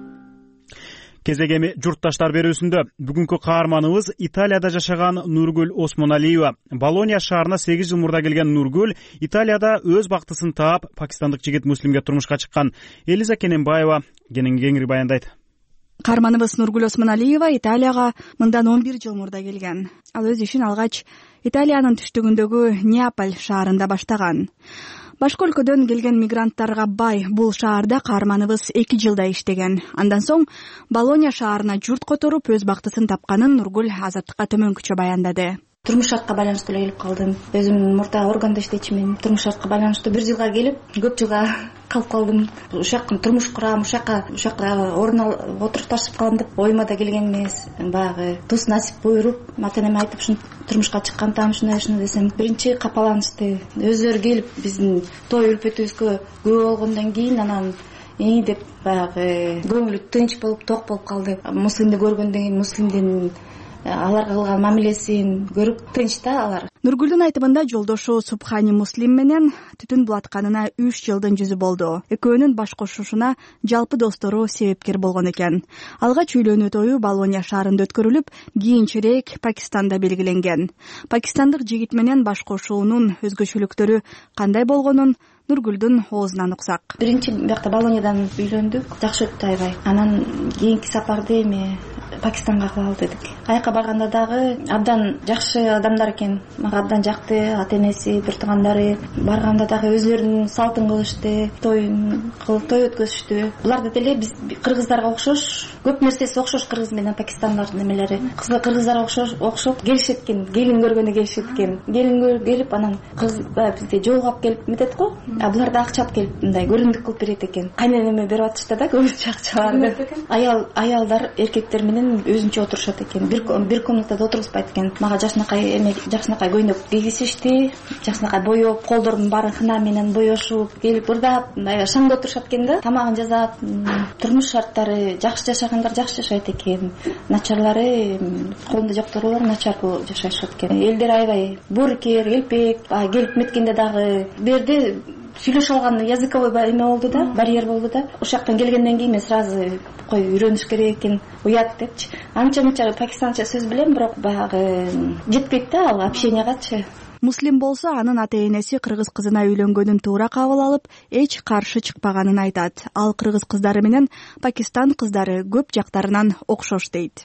[SPEAKER 1] Кезегеми журтташтар берүүсүндө бүгүнкү каарманыбыз Италияда жашаган Нургүл Осмоналиева. Болония шаарына 8 жыл мурда келген Нургүл Италияда өз бактысын таап, пакистандык жигит муслимге турмушка чыккан. Элиза Кененбаева кеңири баяндайт.
[SPEAKER 11] Каарманыбыз Нургүл Осмоналиева Италияга мындан 11 жыл мурда келген. Ал өз ишин алгач Италиянын түштүгүндөгү Неаполь шаарында баштаган. Башка өлкөдөн келген мигранттарга бай бул шаарда каарманыбыз 2 жылда иштеген. Андан соң Болония шаарына журт которуп, өз бактысын тапканын Нургүл Азаттыкка төмөнкүчө баяндады.
[SPEAKER 12] Турмуш шартка байланыштуу эле келип калдым. Өзүм мурда органда иштечимин. Турмуш шартка байланыштуу 1 жылга келип, көп жылга калып калдым. Ушакка турмуш курам, ушакка орун алып отурукташып калам деп оюма да келген эмес. Баягы тус насип буйруп, ата-энеме айтып, ушун турмушка чыккандам, ушундай десем, биринчи капаланышты. Өзүлөрү келип биздин той үлпөтүбүзгө күбө болгондон кийин анан деп баягы көңүлү тынч болуп, ток болуп калды. Муслимди көргөндөн кийин муслимдин аларга кылган мамилесин көрүп тынч да алар.
[SPEAKER 11] Нургүлдүн айтымында жолдошу Субхани Муслим менен түтүн булатканына 3 жылдын жүзү болду. Экөөнүн баш кошушуна жалпы достору себепкер болгон экен. Алгач үйлөнүү тою Болония шаарында өткөрүлүп, кийинчерээк Пакистанда белгиленген. Пакистандык жигит менен баш кошуунун өзгөчөлүктөрү кандай болгонун Нургүлдүн оозунан уксак.
[SPEAKER 12] Биринчи биякта Болониядан үйлөндүк, жакшы өттү аябай. Анан кийинки сапарды эми Пакистанга кылалы дедик. Каяка барганда дагы абдан жакшы адамдар экен. Мага абдан жакты, ата-энеси, бир туугандары. Барганда дагы өзлөрүнүн салтын кылышты, той өткөзүштү. Булар деле биз кыргыздарга окшош, көп нерсеси окшош кыргыз менен Пакистандардын эмелери. Кыргыздар окшоп келишет экен, келин көргөнү келишет экен. Келин келип анан кыз бизде жолугап келип метет го. А булар да акча алып келип мындай көрүндүк кылып берет экен. Кайненеме берип атышты да көбүнчө акчаларды. Аялдар эркектер менен өзүнчө отурушат экен. Бир комнатада отургузбайт экен. Мага жакшынакай көйнөк кийгизишти, жакшынакай боеп, колдордун баарын хына менен боешуп, келип ырдап, мындай шаңда отурушат экен да. Тамагын жасап, турмуш шарттары жакшы жашагандар жакшы жашайт экен. Начарлары, колунда жокторулар начар жашашат экен. Элдер аябай боорукер, элпек, келип меткенде дагы берди сүйлөшө алган языковой эме болду да, барьер болду да. Ошоктон келгенден кийин мен сразу үйрөнүш керек экен, уят депчи. Анча-мынча пакистанча сөз билем, бирок баягы жетпейт да ал общениягачы.
[SPEAKER 11] Муслим болсо анын ата-энеси кыргыз кызына үйлөнгөнүн туура кабыл алып, эч каршы чыкпаганын айтат. Ал кыргыз кыздары менен Пакистан кыздары көп жактарынан окшош дейт.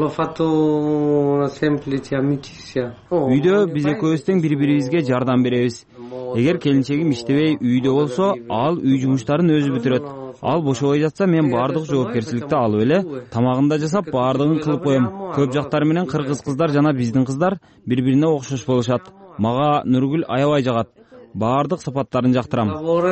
[SPEAKER 13] Үйдө биз экөөбүз тең бири-бирибизге жардам беребиз. Эгер келинчегим иштебей үйдө болсо, ал үй жумуштарын өзү бүтүрөт. Ал бошобой жатса, мен баардык жоопкерчиликти алып эле тамагын да жасап, баардыгын кылып коем. Көп жактары менен кыргыз кыздар жана биздин кыздар бири-бирине окшош болушат. Мага Нургүл аябай жагат. Баардык сапаттарын жактырам.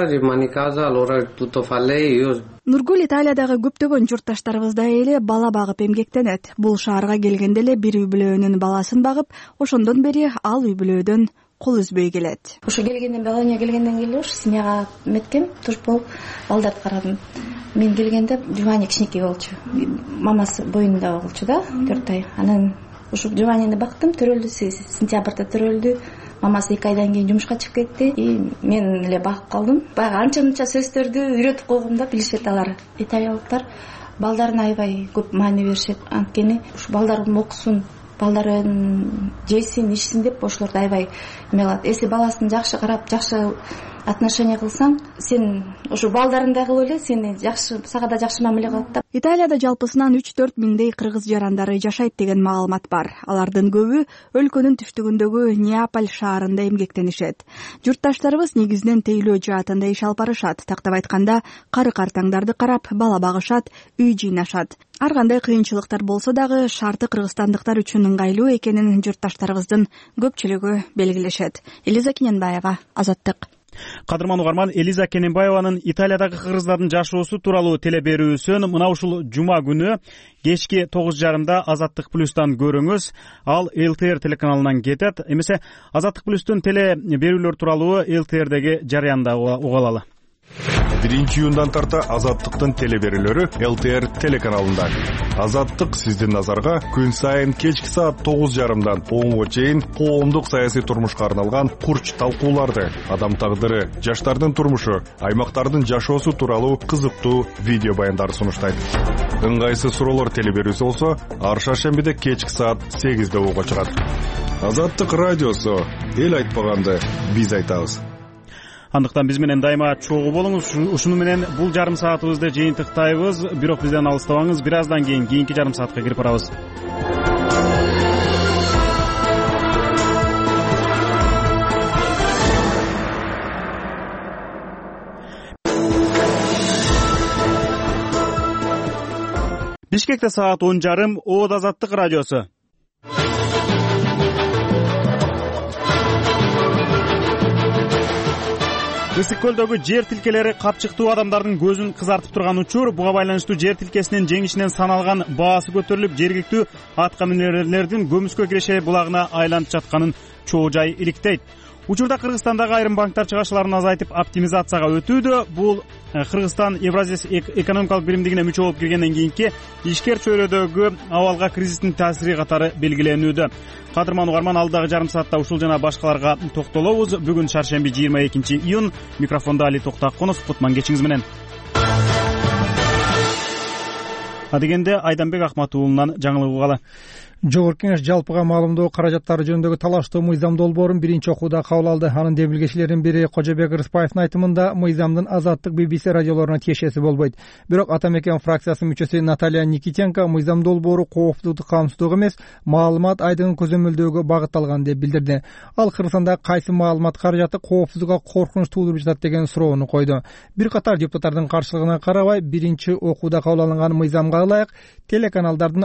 [SPEAKER 11] Нургүл Италиядагы көптөгөн журтташтарыбыздай эле бала багып эмгектенет. Бул шаарга келгенде эле бир үй бүлөөнүн баласын багып, ошондон бери ал үй бүлөөдөн кол үзбөй келет.
[SPEAKER 12] Ошо келгенден Болония келгенден кийин уш семьяга меткем, туш болуп балдарды карадым. Мен келгенде Жувани кичинекей болчу. Мамасы боюнда болчу да, 4 ай. Анан ушул Жуванини бактым, төрөлдү, сентябрда төрөлдү. Мамасы 2 айдан кийин жумушка чыгып кетти. Мен эле багып калдым. Баягы анча-мынча сөздөрдү үйрөтүп койгом да, билишет алар. Италиялыктар балдарына аябай көп маани беришет. Анткени ушу балдарым окусун, балдарын жесин, ичсин деп ошолорду аябай эме кылат. Если баласын жакшы карап, жакшы отношение кылсаң, сен ушу балдарыңдай кылып эле сени жакшы, сага да жакшы мамиле кылат да.
[SPEAKER 11] Италияда жалпысынан 3-4 миңдей кыргыз жарандары жашайт деген маалымат бар. Алардын көбү өлкөнүн түштүгүндөгү Неаполь шаарында эмгектенишет. Журтташтарыбыз негизинен тейлөө жаатында иш алып барышат. Тактап айтканда, кары-картаңдарды карап, бала багышат, үй жыйнашат. Ар кандай кыйынчылыктар болсо дагы шарты кыргызстандыктар үчүн ыңгайлуу экенин журтташтарыбыздын көпчүлүгү белгилешет. Элиза Кененбаева, Азаттык.
[SPEAKER 1] Кадырман угарман, Элиза Кененбаеванын Италиядагы кыргыздардын жашоосу тууралуу телеберүүсүн мына ушул жума күнү кечки 9:30 Азаттык плюстан көрүңүз. Ал ЛТР телеканалынан кетет. Эмесе Азаттык плюстун теле берүүлөр тууралуу ЛТРдеги жарыянда уга алалы.
[SPEAKER 14] 1-июндан тарта Азаттыктын телеберүүлөрү ЛТР телеканалында. Азаттык сиздин назарга күн сайын кечки саат 9:30дан 10га чейин коомдук саясий турмушка арналган курч талкууларды, адам тагдыры, жаштардын турмушу, аймактардын жашоосу тууралуу кызыктуу видео баяндарды сунуштайт. Ыңгайсыз суроолор телеберүүсү болсо, ар шаршембиде кечки саат 8:00 уга чыгат. Азаттык радиосу, эл айтпаганды биз айтабыз.
[SPEAKER 1] Андыктан биз менен дайыма чогуу болуңуз. Ушуну менен бул жарым саатыбызды жыйынтыктайбыз. Бирок бизден алыстабаңыз. Бир аздан кийинки жарым саатка кирип барабыз. Бишкекте саат 10:30, Оод Азаттык радиосу. Ысык көлдөгү жер тилкелери капчыктуу адамдардын көзүн кызартып турган учур. Буга байланыштуу жер тилкесинин жеңишинен саналган баасы көтөрүлүп, жергиликтүү атка минерлердин Көмүскө киреше булагына айланып жатканын чоо жай иликтейт. Учурда Кыргызстандагы айрым банктар чыгашыларын азайтып оптимизацияга өтүүдө. Бул Кыргызстан Евразия экономикалык биримдигине мүчө болуп киргенден кийинки ишкер чөйрөдөгү абалга кризистин таасири катары белгиленүүдө. Кадырман угарман, алдагы жарым саатта ушул жана башкаларга токтолобуз. Бүгүн шаршемби 22-июнь. Микрофондо Али Токтакунов. Кутман кечиңиз менен. Адегенде Айданбек Ахматуулунан жаңылык угалы.
[SPEAKER 4] Жогорку кеңеш жалпыга маалымдоо каражаттары жөнүндөгү талаштуу мыйзам долбоорун биринчи окууда кабыл алды. Анын демилгечилеринин бири Кожобек Рыспаевдин айтымында мыйзамдын Азаттык BBC радиолоруна тиешеси болбойт. Бирок Ата Мекен фракциясынын мүчөсү Наталья Никитенко мыйзам долбоору коопсуздукту камсыздоо эмес, маалымат айдыгын көзөмөлдөөгө багытталган деп билдирди. Ал Кыргызстанда кайсы маалымат каражаты коопсуздукка коркунуч туудуруп жатат деген суроону койду. Бир катар депутаттардын каршылыгына карабай, биринчи окууда кабыл алынган мыйзамга ылайык телеканалдардын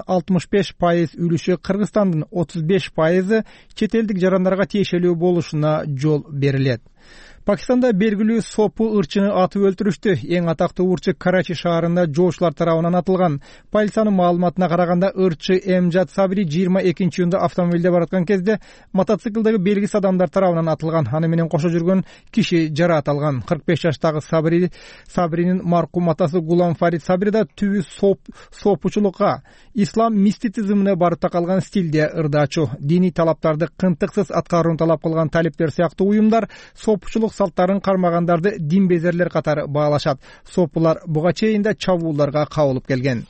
[SPEAKER 4] 65% үлүшү Кыргызстандын 35% чет элдик жарандарга тиешелүү болушуна жол берилет. Пакистанда белгилүү сопу ырчыны атып өлтүрүштү. Эң атактуу урчу Карачи шаарында жоочулар тарабынан атылган. Полициянын маалыматына караганда ырчы Эмжат Сабри 22-июнда автомобилде бараткан кезде мотоциклдеги белгисиз адамдар тарабынан атылган. Аны менен кошо жүргөн киши жараат алган. 45 жаштагы Сабринин маркум атасы Гулам Фарид Сабри да түбү сопучулукка, ислам мистицизмине барып такалган стилде ырдаачу. Диний талаптарды кынтыксыз аткарууну талап кылган талиптер сыяктуу уюмдар сопучулук салттарын кармагандарды дин безерлер катары баалашат. Сопулар буга чейин да чабуулдарга кабылып келген.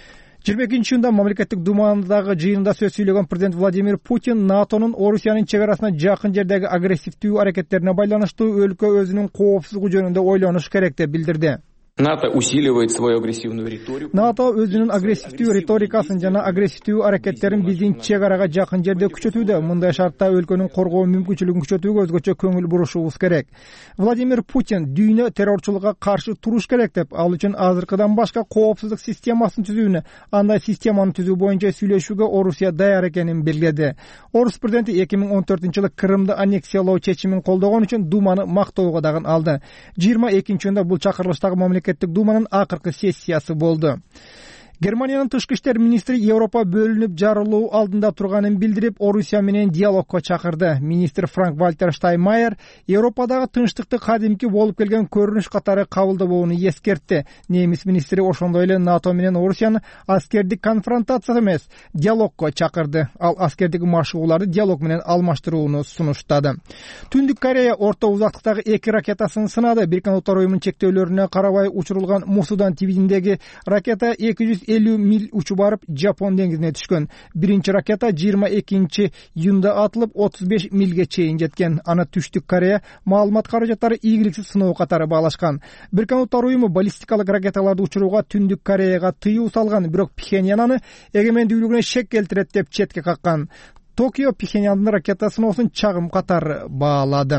[SPEAKER 4] 22-июнда мамлекеттик думадагы жыйында сөз сүйлөгөн президент Владимир Путин НАТОнун Орусиянын чек арасына жакын жердеги агрессивдүү аракеттерине байланыштуу өлкө өзүнүн коопсуздугу жөнүндө ойлонуш керек деп билдирди.
[SPEAKER 5] НАТО усиливает свою агрессивную риторику.
[SPEAKER 4] НАТО өзүнүн агрессивдүү риторикасын жана агрессивдүү аракеттерин биздин чек арага жакын жерде күчөтүүдө. Мындай шартта өлкөнүн коргоо мүмкүнчүлүгүн күчөтүүгө өзгөчө көңүл бурушубуз керек. Владимир Путин дүйнө террорчулукка каршы туруш керек деп, ал үчүн азыркыдан башка коопсуздук системасын түзүүнү, андай системаны түзүү боюнча сүйлөшүүгө Орусия даяр экенин белгиледи. Орус президенти 2014-жылы Крымды аннексиялоо чечимин колдогон үчүн Думаны мактоого дагы алды. 22-июнда бул чакырылыштагы мамлекеттик думанын акыркы сессиясы болду. Германиянын тышкы иштер министри Европа бөлүнүп жарылуу алдында турганын билдирип, Орусия менен диалогко чакырды. Министр Франк-Вальтер Штайнмайер Европадагы тынчтыкты кадимки болуп келген көрүнүш катары кабылдабоону эскертти. Немис министри ошондой эле НАТО менен Орусияны аскердик конфронтация эмес, диалогко чакырды. Ал аскердик машыгууларды диалог менен алмаштырууну сунуштады. Түндүк Корея орто узактыктагы 2 ракетасын сынады. Бириккен Улуттар уюмунун чектөөлөрүнө карабай учурулган Мусудан тибиндеги ракета 250 50 миль учуп барып Жапон деңизине түшкөн. Биринчи ракета 22 июнда атылып 35 мильге чейин жеткен. Аны Түштүк Корея маалымат каражаттары ийгиликсиз сыноо катары баалашкан. Бириккен Улуттар уюму баллистикалык ракеталарды учурууга Түндүк Кореяга тыюу салган, бирок Пхеньян аны эгемендүүлүгүнө шек келтирет деп четке каккан. Токио Пхеньяндын ракета сыноосун чагым катары баалады.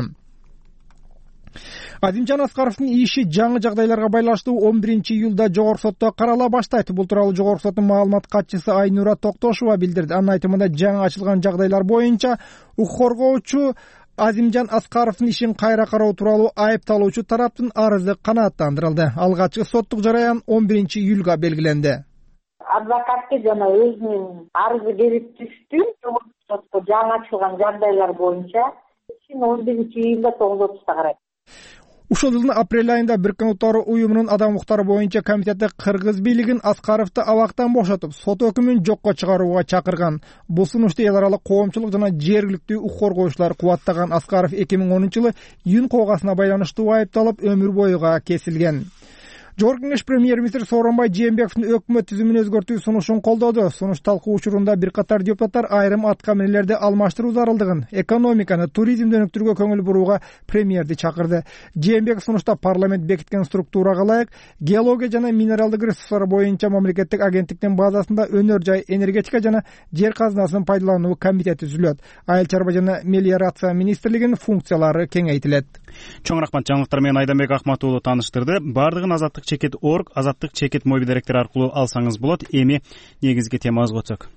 [SPEAKER 4] Азимжан Аскаровдун иши жаңы жагдайларга байланыштуу 11 июлда жогорку сотто карала баштайт. Бул тууралуу жогорку соттун маалымат катчысы Айнура Токтошова билдирди. Анын айтымында жаңы ачылган жагдайлар боюнча укук коргоочу Азимжан Аскаровдун ишин кайра кароо тууралуу айыпталуучу тараптын арызы канааттандырылды. Алгачкы соттук жараян 11 июлга белгиленди.
[SPEAKER 15] Адвокатке жана өзүнүн арызы келип түштү. Сотто жаңы ачылган жагдайлар боюнча 11 июлда 9:30 карайт.
[SPEAKER 4] Ушул жылдын апрель айында Бириккен Улуттар уюмунун адам укуктары боюнча комитети кыргыз бийлигин Аскаровду абактан бошотуп, сот өкүмүн жокко чыгарууга чакырган. Бул сунушту эл аралык коомчулук жана жергиликтүү укук коргоочулар кубаттаган. Аскаров 2010-жылы Юн коогасына байланыштуу айыпталып, өмүр боюга кесилген. Жогорку Кеңеш премьер-министр Сооронбай Жээнбековдун өкмөт түзүмүн өзгөртүү сунушун колдоду. Сунуш талкуу учурунда бир катар депутаттар айрым атка минелерди алмаштыруу зарылдыгын, экономиканы, туризмди өнүктүрүүгө көңүл бурууга премьерди чакырды. Жээнбеков сунушта парламент бекиткен структурага ылайык геология жана минералдык ресурстар боюнча мамлекеттик агенттиктин базасында өнөр жай, энергетика жана жер казынасын пайдалануу комитети түзүлөт. Айыл чарба жана мелиорация министрлигинин функциялары кеңейтилет.
[SPEAKER 1] Чоң рахмат, жаңылыктар менен Айданбек Акматуулу тааныштырды. Бардыгын Азаттык.org, Азаттык мобил деректери аркылуу алсаңыз болот. Эми негизги темабызга өтсөк.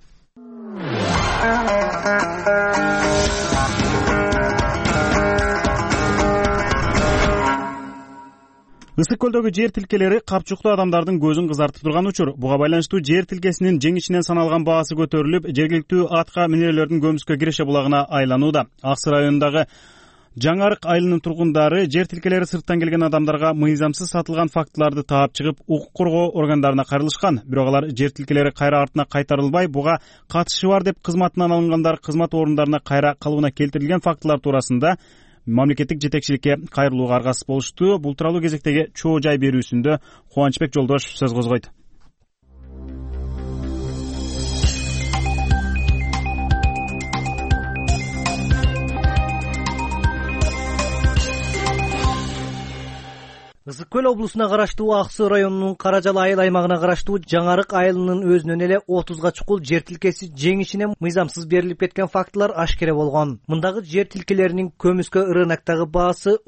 [SPEAKER 1] Ысык көлдөгү жер тилкелери капчуктуу адамдардын көзүн кызартып турган учур. Буга байланыштуу жер тилкесинин жеңишинен саналган баасы көтөрүлүп, жергиликтүү атка минелердин көмүскө киреше булагына айланууда. Аксы районундагы Жаңарык айылынын тургундары жер тилкелери сырттан келген адамдарга мыйзамсыз сатылган фактыларды таап чыгып, укук коргоо органдарына кайрылышкан. Бирок алар жер тилкелери кайра артына кайтарылбай, буга катышы бар деп кызматынан алынгандар кызмат орундарына кайра калыбына келтирилген фактылар туурасында мамлекеттик жетекчиликке кайрылууга аргасыз болушту. Бул тууралуу кезектеги чоо жай берүүсүндө Кубанычбек Жолдошев сөз козгойт.
[SPEAKER 16] Ысык көл облусуна караштуу Аксы районунун Каражал айыл аймагына караштуу Жаңарык айылынын өзүнөн эле 30га чукул жер тилкеси жеңишинен мыйзамсыз берилип кеткен фактылар ашкере болгон. Мындагы жер тилкелеринин көмүскө рыноктогу баасы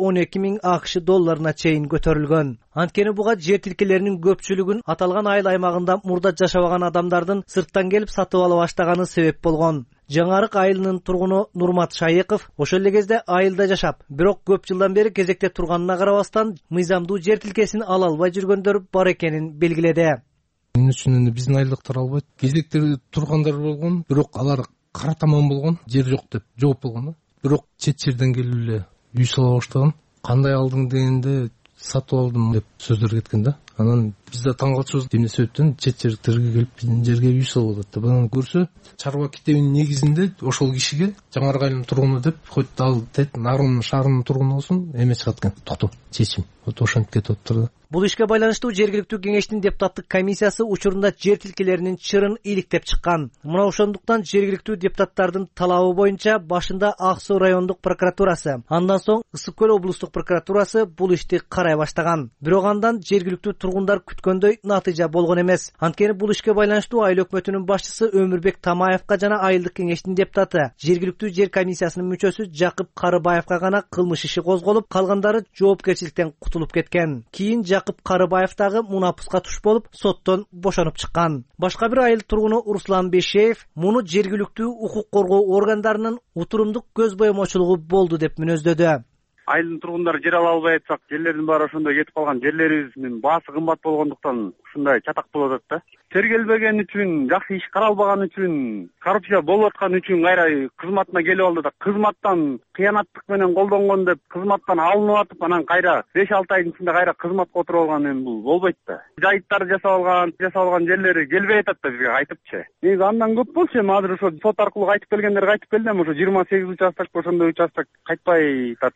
[SPEAKER 16] $12,000 чейин көтөрүлгөн. Анткени буга жер тилкелеринин көпчүлүгүн аталган айыл аймагында мурда жашабаган адамдардын сырттан келип сатып ала баштаганы себеп болгон. Жаңарык айылынын тургуну Нурмат Шайыков ошол эле кезде айылда жашап, бирок көп жылдан бери кезекте турганына карабастан мыйзамдуу жер тилкесин ала албай жүргөндөр бар экенин белгиледи.
[SPEAKER 17] Мен үчүн биздин айылдыктар албайт. Кезекте тургандар болгон, бирок алар кара таман болгон, жер жок деп жооп болгон. Бирок чет жерден келип эле үй сала баштаган. Кандай алдың дегенде сатып алдым деп сөздөр кеткен да. Анан бизде таң калчубуз, эмне себептен чет жердерге келип биздин жерге үй салып атат деп. Анан көрсө, чарба китебинин негизинде ошол кишиге Жаңарык айылынын тургуну деп, хоть ал Нарынын шаарынын тургуну болсун, эме чыгат экен. Тоту, чечим. Вот ошентип кетип атыптыр да.
[SPEAKER 16] Бул ишке байланыштуу жергиликтүү кеңештин депутаттык комиссиясы учурунда жер тилкелеринин чырын иликтеп чыккан. Мына ошондуктан жергиликтүү депутаттардын талабы боюнча башында Аксы райондук прокуратурасы, андан соң Ысык көл облустук прокуратурасы бул ишти карай баштаган. Бирок андан жергиликтүү тургундар күткөндөй натыйжа болгон эмес. Анткени бул ишке байланыштуу айыл өкмөтүнүн башчысы Өмүрбек Тамаевка жана айылдык кеңештин депутаты, жергиликтүү жер комиссиясынын мүчөсү Жакып Карыбаевка гана кылмыш иши козголуп, калгандары жоопкерчиликтен кутулуп кеткен. Кийин Жакып Карыбаевдагы мунапуска туш болуп, соттон бошонуп чыккан. Башка бир айыл тургуну Руслан Бешеев муну жергиликтүү укук коргоо органдарынын утурумдук көз боемочулугу болду деп мүнөздөдү.
[SPEAKER 18] Айылдын тургундары жер ала албай атсак, жерлердин баары ошондой кетип калган, жерлерибиздин баасы кымбат болгондуктан ушундай чатак болуп атат да. Тергелбеген үчүн, жакшы иш каралбаган үчүн, коррупция болуп аткан үчүн кайра кызматына келип алды да, кызматтан кыянаттык менен колдонгон деп кызматтан алынып атып, анан кайра 5-6 айдын ичинде кайра кызматка отуруп алган, эми бул болбойт да. Жайыттар жасалган жерлери келбей атат да бизге кайтыпчы. Негизи андан көп болчу, эми азыр ошо сот аркылуу кайтып келгендер кайтып келди, эми ошо 28 участок ошондой участок кайтпай атат да.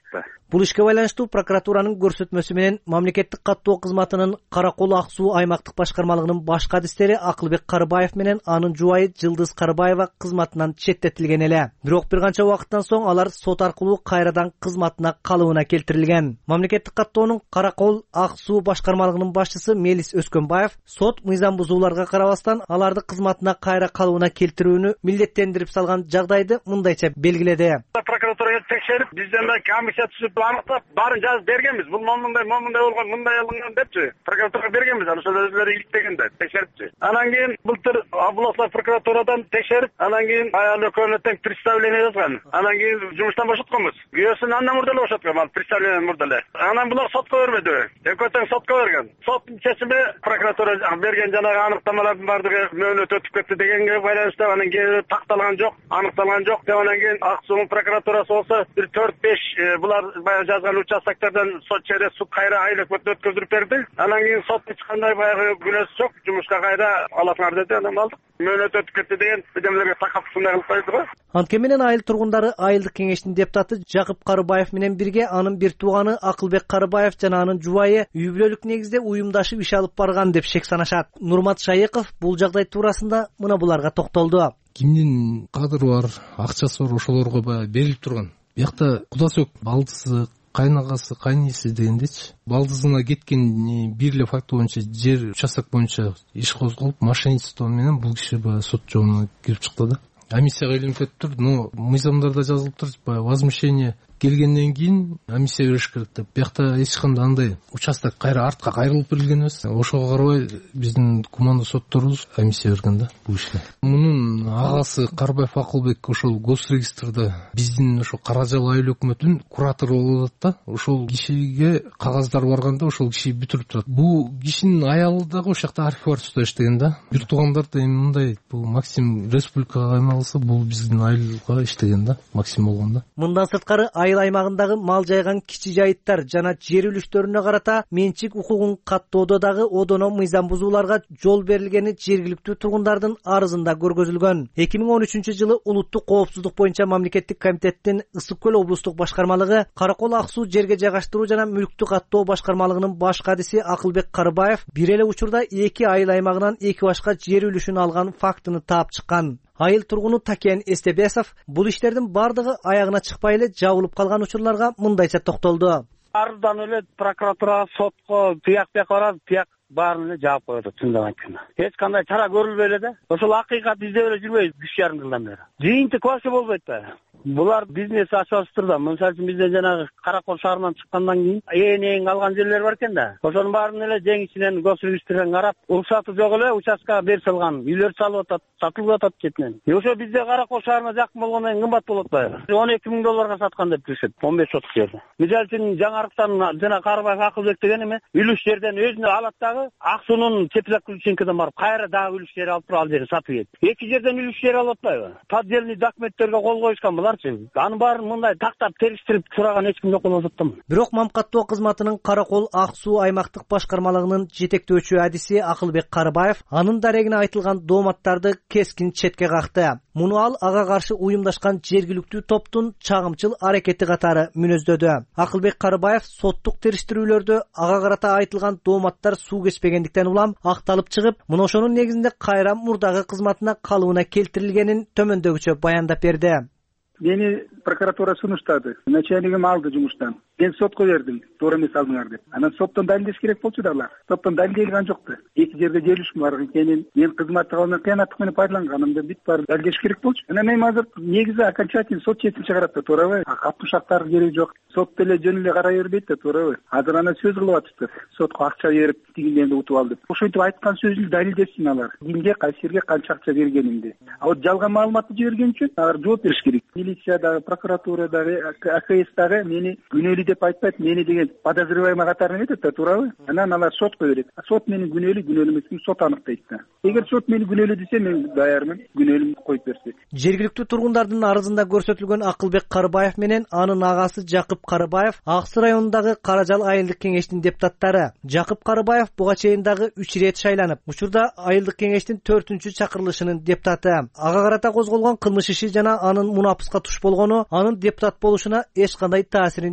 [SPEAKER 16] Бул ишке байланыштуу прокуратуранын көрсөтмөсү менен мамлекеттик каттоо кызматынын Каракол Ак Суу аймактык башкармалыгынын баш кадистери Акылбек Карыбаев менен анын жубайы Жылдыз Карыбаева кызматынан четтетилген эле. Бирок бир канча убакыттан соң алар сот аркылуу кайрадан кызматына калыбына келтирилген. Мамлекеттик каттоонун Каракол Ак Суу башкармалыгынын башчысы Мелис Өскөнбаев сот мыйзам бузууларга карабастан аларды кызматына кайра калыбына келтирүүнү милдеттендирип салган жагдайды мындайча белгиледи.
[SPEAKER 18] Прокуратурага текшерип, бизден да комиссия түзүп аныктап, баарын жазып бергенбиз. Бул мындай болгон, мындай алынган депчи. Прокуратурага бергенбиз, ошол өзлөрү иликтегенде текшерипчи. Анан кийин былтыр областной прокуратурадан текшерип, анан кийин аялы өкмөтүнө тең представление жазган. Анан кийин жумуштан бошотконбуз. Күйөөсүн андан мурда эле бошоткон, ал представление мурда эле. Анан булар сотко бербеди. Экөө тең сотко берген. Соттун чечими прокуратура берген жанагы аныктамалардын баардыгы мөөнөт өтүп кетти дегенге байланыштуу анан кийин такталган жок, аныкталган жок деп анан кийин Ак Суунун прокуратурасы болсо бир 4-5 булар баягы жазган участоктардан через суд кайра айлык өткөзүп берди. Анан кийин сот эч кандай баягы күнөөсү жок, жумушка кайра аласыңар деди. Анан алдык. Мөөнөт өтүп кетти деген бидемлерге такап ушундай кылып койду го. Анткени
[SPEAKER 16] менен айыл тургундары айылдык кеңештин депутаты Жакып Карыбаев менен бирге анын бир тууганы Акылбек Карыбаев жана анын жубайы үй бүлөлүк негизде уюмдашып иш алып барган деп шек санашат. Нурмат Шайыков бул жагдай туурасында мына буларга токтолду.
[SPEAKER 17] Кимдин кадыры бар, акчасы бар ошолорго баягы берилип турган. Биякта куда сөк балдысы, кайнагасы, кайниси дегендечи. Балдызына кеткен бир эле факт боюнча жер участок боюнча иш козголуп, мошенничество менен бул киши баягы сот жообуна кирип чыкты да. Комиссияга илинип кетиптир, но мыйзамдарда жазылыптыр, баягы возмущение келгенден кийин комиссия бериш керек деп. Биякта эч кандай андай участок кайра артка кайрылып берилген эмес. Ошого карабай биздин команда сотторубуз комиссия берген да бул ишке. Мунун агасы Карыбаев Акылбек ошол госрегистрде биздин ошо Каражал айыл өкмөтүнүн куратору болуп атат да. Ошол кишиге кагаздар барганда ошол киши бүтүрүп турат. Бул кишинин аялы дагы ошол жакта архиварчыда иштеген да. Бир туугандар да эми мындай бул Максим республикага каймалса, бул биздин айылга иштеген да, Максим болгон да.
[SPEAKER 16] Мындан сырткары айыл аймагындагы мал жайган кичи жайыттар жана жер үлүштөрүнө карата менчик укугун каттоодо дагы одоно мыйзам бузууларга жол берилгени жергиликтүү тургундардын арызында көргөзүлгөн. 2013 жылы улуттук коопсуздук боюнча мамлекеттик комитеттин Ысык көл облустук башкармалыгы Каракол Ак Суу жерге жайгаштыруу жана мүлктү каттоо башкармалыгынын баш кадиси Акылбек Карыбаев бир эле учурда 2 айыл аймагынан 2 башка жер үлүшүн алган фактыны таап чыккан. Айыл тургуну Такен Эстебесов бул иштердин бардыгы аягына чыкпай эле жабылып калган учурларга мындайча токтолду.
[SPEAKER 18] Арыздан эле прокуратурага, сотко тияк барат, тияк баарын эле жаап коет, чындап айтканда. Эч кандай чара көрүлбөй эле да. Ошол акыйкат издеп эле жүрбөйбүз 3,5 жылдан бери. Жыйынтык вообще болбойт да. Булар бизнес ачып да. Мисалы үчүн бизден жанагы Каракол шаарынан чыккандан кийин эң алган жерлер бар экен да. Ошонун баарын эле жеңишинен госрегистрден карап, уруксаты жок эле участкага берип салган. Үйлөр салып атат, сатылып атат четинен. Ошо бизде Каракол шаарына жакын болгондон кийин кымбат болот атпайбы? $12,000 саткан деп билишет, 15 соток жерди. Мисалы үчүн жаңарыктан жана Карыбаев Акылбек деген эме үлүш жерден өзүнө алат дагы Ак Суунун Чепилак Күлченкеден барып кайра дагы үлүш жер алып туруп ал жерди сатып ийет. Эки жерден үлүш жер алып атпайбы? Поддельный документтерге кол коюшкан буларчы. Анын баарын мындай тактап териштирип турган эч ким жок болуп атат.
[SPEAKER 16] Бирок мамкаттоо кызматынын Каракол Ак Суу аймактык башкармалыгынын жетектөөчү адиси Акылбек Карыбаев анын дарегине айтылган дооматтарды кескин четке какты. Муну ал ага каршы уюмдашкан жергиликтүү топтун чагымчыл аракети катары мүнөздөдү. Акылбек Карыбаев соттук териштирүүлөрдө ага карата айтылган дооматтар суу кеспегендиктен улам акталып чыгып, мына ошонун негизинде кайра мурдагы кызматына калыбына келтирилгенин төмөндөгүчө баяндап берди.
[SPEAKER 19] Мени прокуратура сунуштады. Начальнигим алды жумуштан. Мен сотко бердим, туура эмес алдыңар деп. Анан соттон далилдеш керек болчу да алар. Соттон далилделген жок да. Эки жерде жер үлүшүм бар экенин, мен кызматтыгымын кыянаттык менен пайдаланганымды бүт бар далилдеш керек болчу. Анан эми азыр негизи окончательный сот чечим чыгарат да, туурабы? Катышактар кереги жок. Сот деле жөн эле карай бербейт да, туурабы? Азыр аны сөз кылып атышты. Сотко акча берип, тигинден утуп ал деп. Ошентип айткан сөзүн далилдешсин алар. Кимге, кайсы жерге канча акча бергенимди. А вот жалган маалыматты жиберген үчүн алар жооп бериш керек. Милиция прокуратура АКС дагы мени күнөөлүү деп айтпайт, мени деген подозреваемый катарына кетет да, туурабы? Анан алар сотко берет. Сот менин күнөөлүү эмесин сот аныктайт да. Эгер сот мени күнөөлүү десе, мен даярмын, күнөөлүмдү коюп берсе.
[SPEAKER 16] Жергиликтүү тургундардын арызында көрсөтүлгөн Акылбек Карыбаев менен анын агасы Жакып Карыбаев Ак Суу районундагы Каражал айылдык кеңештин депутаттары. Жакып Карыбаев буга чейин дагы 3 ирет шайланып, учурда айылдык кеңештин 4-чү чакырылышынын депутаты. Ага карата козголгон кылмыш иши жана анын мунапыска туш болгону анын депутат болушуна эч кандай таасирин тийгизген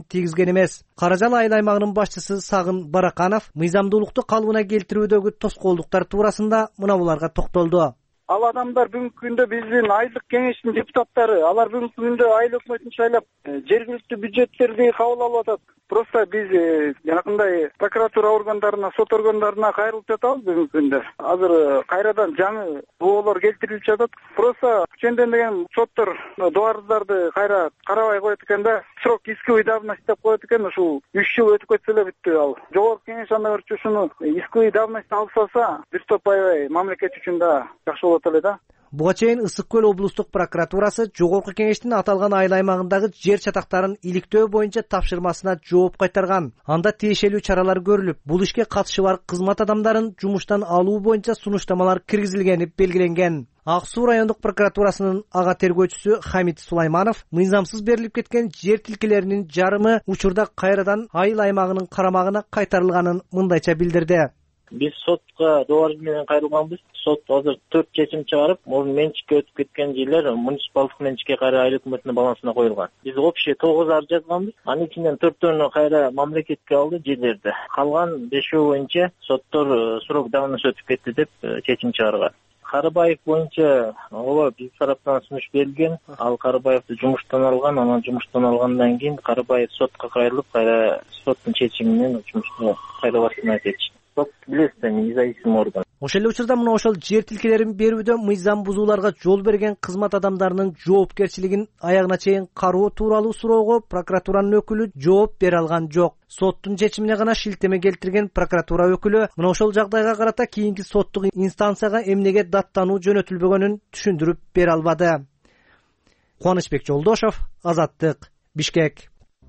[SPEAKER 16] көрсөтүлген эмес. Кара Жал айыл аймагынын башчысы Сагын Бараканов мыйзамдуулукту калыбына келтирүүдөгү тоскоолдуктар туурасында мына буларга токтолду.
[SPEAKER 19] Ал адамдар бүгүнкү күндө биздин айылдык кеңештин депутаттары, алар бүгүнкү күндө айыл өкмөтүн шайлап, жергиликтүү бюджеттерди кабыл алып атат. Просто биз жанакындай прокуратура органдарына, сот органдарына кайрылып жатабыз бүгүнкү күндө. Азыр кайрадан жаңы боолор келтирилип жатат. Просто ченденген соттор дуарыздарды кайра карабай коет экен да, срок исковой давности деп коет экен. Ушул 3 жыл өтүп кетсе эле бүттү. Ал жогорку кеңеш анда көрчү ушуну исковой давность алып салса, бир топ аябай мамлекет үчүн да жакшы болот эле да.
[SPEAKER 16] Буга чейин Ысык көл облустук прокуратурасы жогорку кеңештин аталган айыл аймагындагы жер чатактарын иликтөө боюнча тапшырмасына жооп кайтарган. Анда тиешелүү чаралар көрүлүп, бул ишке катышы бар кызмат адамдарын жумуштан алуу боюнча сунуштамалар киргизилгени белгиленген. Ак Суу райондук прокуратурасынын ага тергөөчүсү Хамит Сулайманов мыйзамсыз берилип кеткен жер тилкелеринин жарымы учурда кайрадан айыл аймагынын карамагына кайтарылганын мындайча билдирди.
[SPEAKER 20] Биз сотко доору менен кайрылганбыз. Сот азыр 4 чечим чыгарып, муну менчикке өтүп кеткен жерлер муниципалдык менчикке кайра айыл өкмөтүнүн балансына коюлган. Биз общий 9 арыз жазганбыз. Анын ичинен 4төрүнө кайра мамлекетке алды жерлерди. Калган 5өө боюнча соттор срок давности өтүп кетти деп чечим чыгарган. Карыбаев боюнча ооба биз тараптан сунуш берилген. Ал Карыбаевди жумуштан алган, анан жумуштан алгандан кийин Карыбаев сотко кайрылып, кайра соттун чечими жумушту кайра баштан кетти. Сот билесиз, независимый орган.
[SPEAKER 16] Ошол эле учурда мына ошол жер тилкелерин берүүдө мыйзам бузууларга жол берген кызмат адамдарынын жоопкерчилигин аягына чейин кароо тууралуу суроого прокуратуранын өкүлү жооп бере алган жок. Соттун чечимине гана шилтеме келтирген прокуратура өкүлү мына ошол жагдайга карата кийинки соттук инстанцияга эмнеге даттануу жөнөтүлбөгөнүн түшүндүрүп бере албады. Кубанычбек Жолдошов, Азаттык, Бишкек.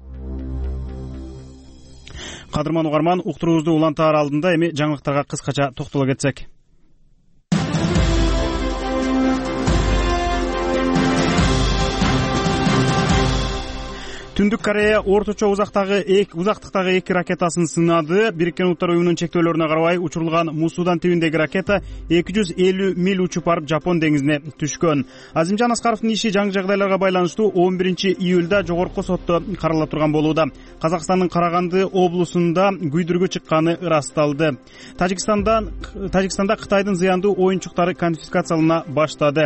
[SPEAKER 1] Кадырман угарман, уктуруубузду улантаар алдында эми жаңылыктарга кыскача токтоло кетсек. Түндүк Корея орточо узактыктагы 2 ракетасын сынады. Бириккен Улуттар уюмунун чектөөлөрүнө карабай учурулган Мусудан түбүндөгү ракета 250 миль учуп барып Жапон деңизине түшкөн. Азимжан Аскаровдун иши жаңы жагдайларга байланыштуу 11-июлда жогорку сотто каралып турган болууда. Казакстандын Караганды облусунда күйдүргү чыкканы ырасталды. Тажикстанда Кытайдын зыяндуу оюнчуктары конфискациялана баштады.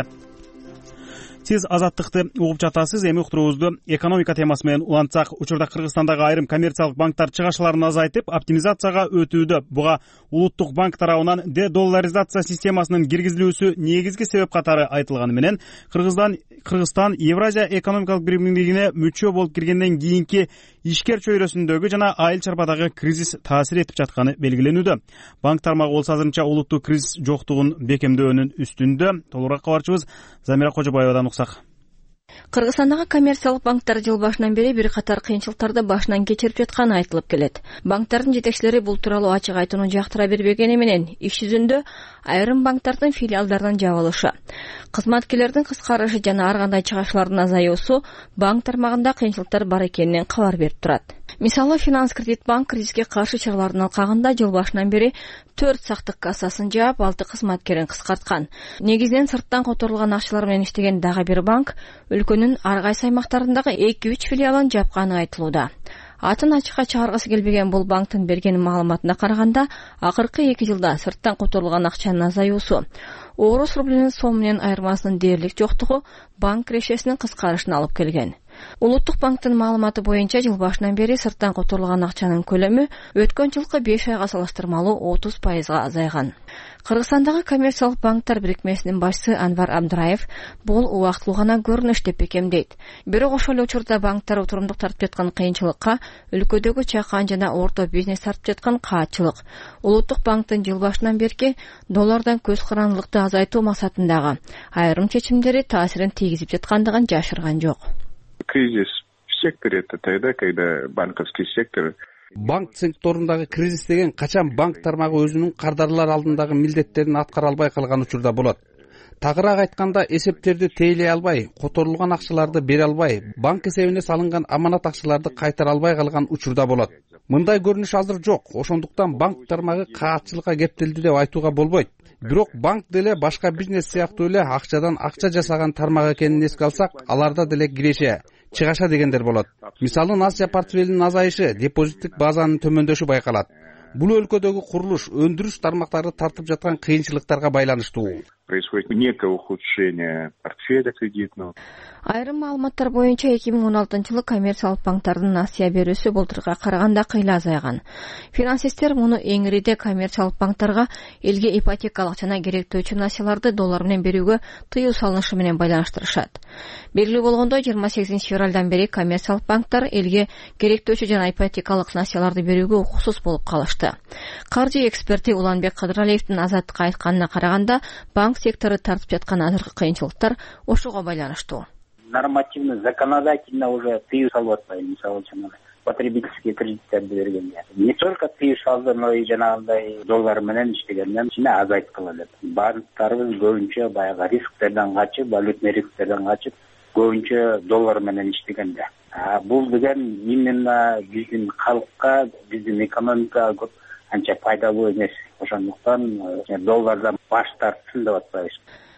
[SPEAKER 1] Сиз Азаттыкты угуп жатасыз. Эми уктуруубузду экономика темасы менен улантсак, учурда Кыргызстандагы айрым коммерциялык банктар чыгашаларын азайтып, оптимизацияга өтүүдө. Буга улуттук банк тарабынан дедолларизация системасынын киргизилүүсү негизги себеп катары айтылганы менен, Кыргызстан Евразия экономикалык биримдигине мүчө болуп киргенден кийинки ишкер чөйрөсүндөгү жана айыл чарбадагы кризис таасир этип жатканы белгиленүүдө. Банк тармагы болсо азырынча улуттук кризис жоктугун бекемдөөнүн үстүндө. Толугураак кабарчыбыз Замира Кожобаевадан уксак.
[SPEAKER 21] Кыргызстандагы коммерциялык банктар жыл башынан бери бир катар кыйынчылыктарды башынан кечирип жатканы айтылып келет. Банктардын жетекчилери бул тууралуу ачык айтууну жактыра бербегени менен, иш жүзүндө айрым банктардын филиалдарынан жабылышы, кызматкерлердин кыскарышы жана ар кандай чыгашуулардын азаюусу банк тармагында кыйынчылыктар бар экенинен кабар берип турат. Мисалы, Финанс Кредит банк кризиске каршы чаралардын алкагында жыл башынан бери 4 сактык кассасын жаап, 6 кызматкерин кыскарткан. Негизинен сырттан которулган акчалар менен иштеген дагы бир банк өлкөнүн ар кайсы аймактарындагы 2-3 филиалын жапканы айтылууда. Атын ачыкка чыгаргысы келбеген бул банктын берген маалыматына караганда, акыркы 2 жылда сырттан которулган акчанын азаюусу, орус рублинин сом менен айырмасынын дээрлик жоктугу банк кирешесинин кыскарышына алып келген. Улуттук банктын маалыматы боюнча жыл башынан бери сырттан которулган акчанын көлөмү өткөн жылкы 5 айга салыштырмалуу 30% азайган. Кыргызстандагы коммерциялык банктар бирикмесинин башчысы Анвар Абдраев бул убактылуу гана көрүнүш деп бекемдейт. Бирок ошол эле учурда банктар отурумдук тартып жаткан кыйынчылыкка өлкөдөгү чакан жана орто бизнес тартып жаткан каатчылык, улуттук банктын жыл башынан берки доллардан көз карандылыкты азайтуу максатындагы айрым чечимдери таасирин тийгизип жаткандыгын жашырган жок.
[SPEAKER 22] Кризис в секторе — это тогда, когда банковский сектор.
[SPEAKER 23] Банк секторундагы кризис деген качан банк тармагы өзүнүн кардарлар алдындагы милдеттерин аткара албай калган учурда болот. Тагыраак айтканда, эсептерди тейлей албай, которулган акчаларды бере албай, банк эсебине салынган аманат акчаларды кайтара албай калган учурда болот. Мындай көрүнүш азыр жок. Ошондуктан банк тармагы каатчылыкка кептелди деп айтууга болбойт. Бирок банк деле башка бизнес сыяктуу эле акчадан акча жасаган тармак экенин эске алсак, аларда деле киреше. чыгаша дегендер болот. Мисалы насыя портфелинин азайышы, депозиттик базанын төмөндөшү байкалат. Бул өлкөдөгү курулуш, өндүрүш тармактары тартып жаткан кыйынчылыктарга байланыштуу.
[SPEAKER 22] Происходит некое ухудшение портфеля кредитного.
[SPEAKER 21] Айрым маалыматтар боюнча 2016-жылы коммерциялык банктардын насыя берүүсү былтырга караганда кыйла азайган. Финансисттер муну эң ириде коммерциялык банктарга элге ипотекалык жана керектөөчү насыяларды доллар менен берүүгө тыюу салынышы менен байланыштырышат. Белгилүү болгондой 28 февралдан бери коммерциялык банктар элге керектөөчү жана ипотекалык насыяларды берүүгө укуксуз болуп калышты. Каржы эксперти Уланбек Кыдыралиевдин Азаттыкка айтканына караганда, банк сектору тартып жаткан азыркы кыйынчылыктар ошого байланыштуу.
[SPEAKER 2] Нормативно, законодательно уже тыюу салып атпайбы, мисалы үчүн потребительский кредиттерди бергенде. Не только тыюу салды, но и жанагындай доллар менен иштегенден кичине азайткыла деп. Банктарыбыз көбүнчө баягы рисктерден качып, валютный рисктерден качып, көбүнчө доллар менен иштегенде. Бул деген именно биздин калкка, биздин экономикага көп анча пайдалуу эмес. Ошондуктан доллардан баш тартсын деп атпайбыз.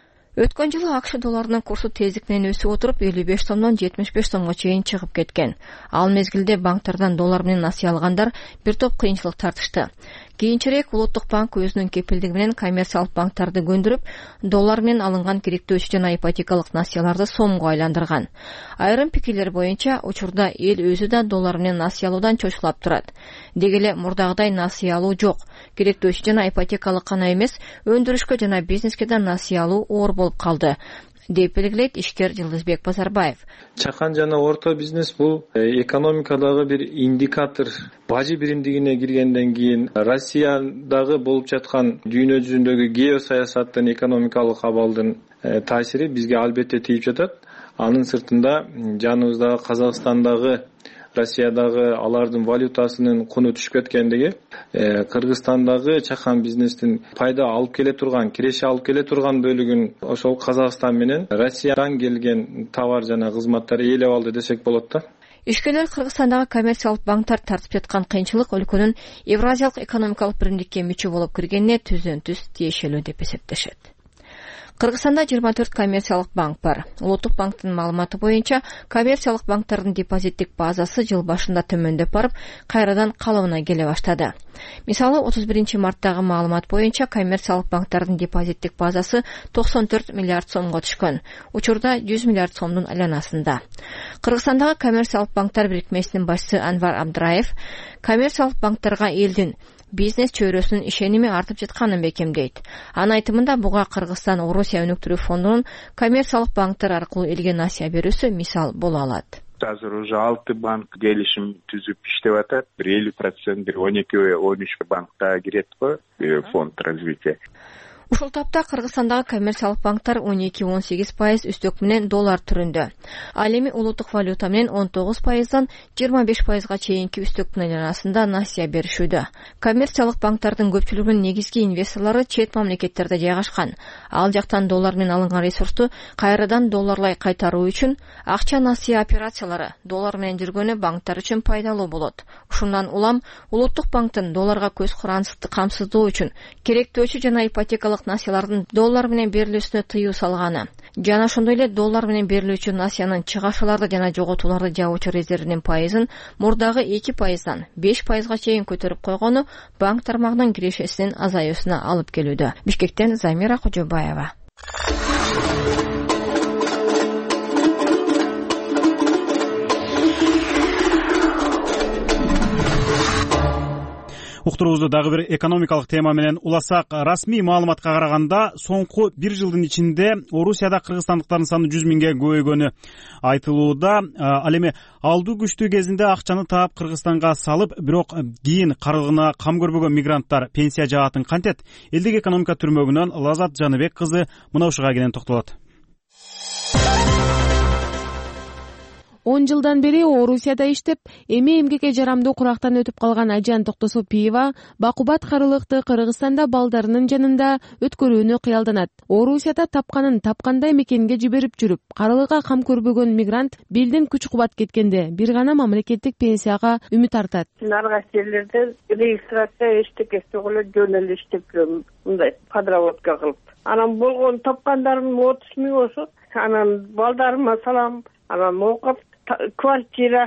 [SPEAKER 21] Өткөн жылы АКШ долларынын курсу тездик менен өсүп отуруп 55 сомдон 75 сомго чейин чыгып кеткен. Ал мезгилде банктардан доллар менен насыя алгандар бир топ кыйынчылык тартышты. Кийинчерээк Улуттук банк өзүнүн кепилдиги менен коммерциялык банктарды көндүрүп, доллар менен алынган керектөөчү жана ипотекалык насыяларды сомго айландырган. Айрым пикирлер боюнча, учурда эл өзү да доллар менен насыя алуудан чочулап турат. Деги эле мурдагыдай насыя алуу жок. Керектөөчү жана ипотекалык гана эмес, өндүрүшкө жана бизнеске да насыя алуу оор болуп калды, деп белгилейт ишкер Жылдызбек Базарбаев.
[SPEAKER 6] Чакан жана орто бизнес бул экономикадагы бир индикатор. Бажы биримдигине киргенден кийин Россиядагы болуп жаткан дүйнө жүзүндөгү геосаясаттын экономикалык абалдын таасири бизге албетте тийип жатат. Анын сыртында жаныбыздагы Казакстандагы, Россиядагы алардын валютасынын куну түшүп кеткендиги, Кыргызстандагы чакан бизнестин пайда алып келе турган, киреше алып келе турган бөлүгүн ошол Казакстан менен Россиядан келген товар жана кызматтар ээлеп алды десек болот да.
[SPEAKER 21] Ишкерлер Кыргызстандагы коммерциялык банктар тартып жаткан кыйынчылык өлкөнүн Евразиялык экономикалык биримдикке мүчө болуп киргенине түздөн-түз тиешелүү деп эсептешет. Кыргызстанда 24 коммерциялык банк бар. Улуттук банктын маалыматы боюнча, коммерциялык банктардын депозиттик базасы жыл башында төмөндөп барып, кайрадан калыбына келе баштады. Мисалы, 31 марттагы маалымат боюнча, коммерциялык банктардын депозиттик базасы 94 миллиард сомго түшкөн. Учурда 100 миллиард сомдун айланасында. Кыргызстандагы коммерциялык банктар бирикмесинин башчысы Анвар Абдраев коммерциялык банктарга элдин бизнес чөйрөсүнүн ишеними артып жатканын бекемдейт. Анын айтымында буга Кыргызстан Орусия өнүктүрүү фондунун коммерциялык банктар аркылуу элге насыя берүүсү мисал боло алат.
[SPEAKER 22] Азыр уже 6 банк келишим түзүп иштеп атат. 50%, 12-13 банкта кирет го фонд развития.
[SPEAKER 21] Ушул тапта Кыргызстандагы коммерциялык банктар 12-18% үстөк менен доллар түрүндө. Ал эми улуттук валюта менен 19%дан 25%га чейинки үстөктүн айланасында насыя беришүүдө. Коммерциялык банктардын көпчүлүгүнүн негизги инвесторлору чет мамлекеттерде жайгашкан. Ал жактан доллар менен алынган ресурсту кайрадан долларлай кайтаруу үчүн акча насыя операциялары доллар менен жүргөнү банктар үчүн пайдалуу болот. Ушундан улам улуттук банктын долларга көз карандыкты камсыздоо үчүн керектөөчү жана ипотекалык насыялардын доллар менен берилүүсүнө тыюу салганы жана ошондой эле доллар менен берилүүчү насыянын чыгашууларды жана жоготууларды жабуучу резервинин пайызын мурдагы 2%дан 5%га чейин көтөрүп койгону банк тармагынын кирешесинин азаюусуна алып келүүдө. Бишкектен Замира Кожобаева.
[SPEAKER 1] Уктуруубузду дагы бир экономикалык тема менен уласак, расмий маалыматка караганда соңку 1 жылдын ичинде Орусияда кыргызстандыктардын саны 100 миңге көбөйгөнү айтылууда. Ал эми алдуу күчтүү кезинде акчаны таап Кыргызстанга салып, бирок кийин карылгына кам көрбөгөн мигранттар пенсия жаатын кантет? Элдик экономика түрмөгүнөн Лазат Жаныбек кызы мына ушуга кенен токтолот.
[SPEAKER 7] 10 жылдан бери Орусияда иштеп, эми эмгекке жарамдуу курактан өтүп калган Ажан Токтосопиева бакубат карылыкты Кыргызстанда балдарынын жанында өткөрүүнү кыялданат. Орусияда тапканын тапкандай мекенге жиберип жүрүп, карылыкка кам көрбөгөн мигрант белден күч-кубат кеткенде бир гана мамлекеттик пенсияга үмүт артат.
[SPEAKER 24] Ар кайсы жерлерде регистрация эчтекеси эле жөн эле иштеп жүрөм, мындай подработка кылып. Анан болгон тапкандарым 30 миң болсо, анан балдарыма салам, анан окуп квартира,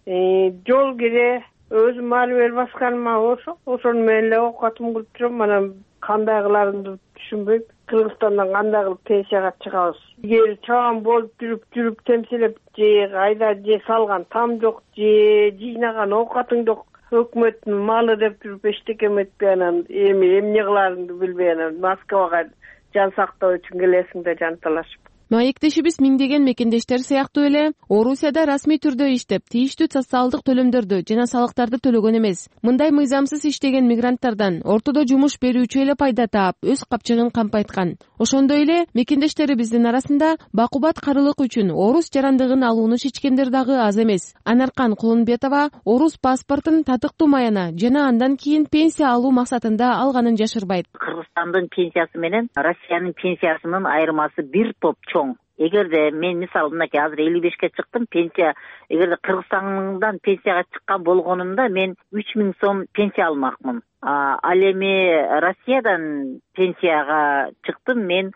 [SPEAKER 24] жол кире, өзүм мал берип асканыма ошону менен эле оокатымды кылып жүрөм. Анан кандай кыларымды түшүнбөйм. Кыргызстандан кандай кылып пенсияга чыгабыз? Эгер чабан болуп жүрүп темселеп же айда же салган там жок, же жыйнаган оокатың жок, өкмөттүн малы деп жүрүп эчтеке эметпей, анан эмне кыларыңды билбей, анан Москвага жан сактоо үчүн келесиң да жан талашып.
[SPEAKER 7] Маектешибиз миңдеген мекендештер сыяктуу эле Орусияда расмий түрдө иштеп, тийиштүү социалдык төлөмдөрдү жана салыктарды төлөгөн эмес. Мындай мыйзамсыз иштеген мигранттардан ортодо жумуш берүүчү эле пайда таап, өз капчыгын кампайткан. Ошондой эле мекендештерибиздин арасында бакубат карылык үчүн орус жарандыгын алууну чечкендер дагы аз эмес. Анаркан Кулунбетова орус паспортун татыктуу маяна жана андан кийин пенсия алуу максатында алганын жашырбайт.
[SPEAKER 3] Кыргызстандын пенсиясы менен Россиянын пенсиясынын айырмасы бир топ чоң. Эгерде мен мисалы мынакей азыр 55-ке чыктым, пенсия эгерде Кыргызстандан пенсияга чыккан болгонумда мен 3000 сом пенсия алмакмын. Ал эми Россиядан пенсияга чыктым, мен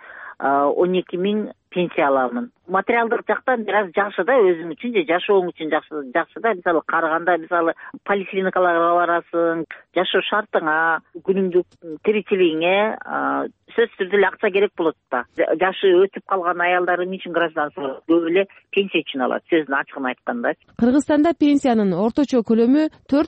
[SPEAKER 3] 12000 пенсия аламын. Материалдык жактан бир аз жакшы да, өзүң үчүн же жашооң үчүн жакшы да. Мисалы караганда, мисалы поликлиникаларга барасың, жашоо шартыңа, күнүмдүк тиричилигиңе сөзсүз түрдө эле акча керек болот да. Жашы өтүп калган аялдар эмне үчүн гражданство көп эле пенсия үчүн алат, сөзүн ачыгын айтканда.
[SPEAKER 7] Кыргызстанда пенсиянын орточо көлөмү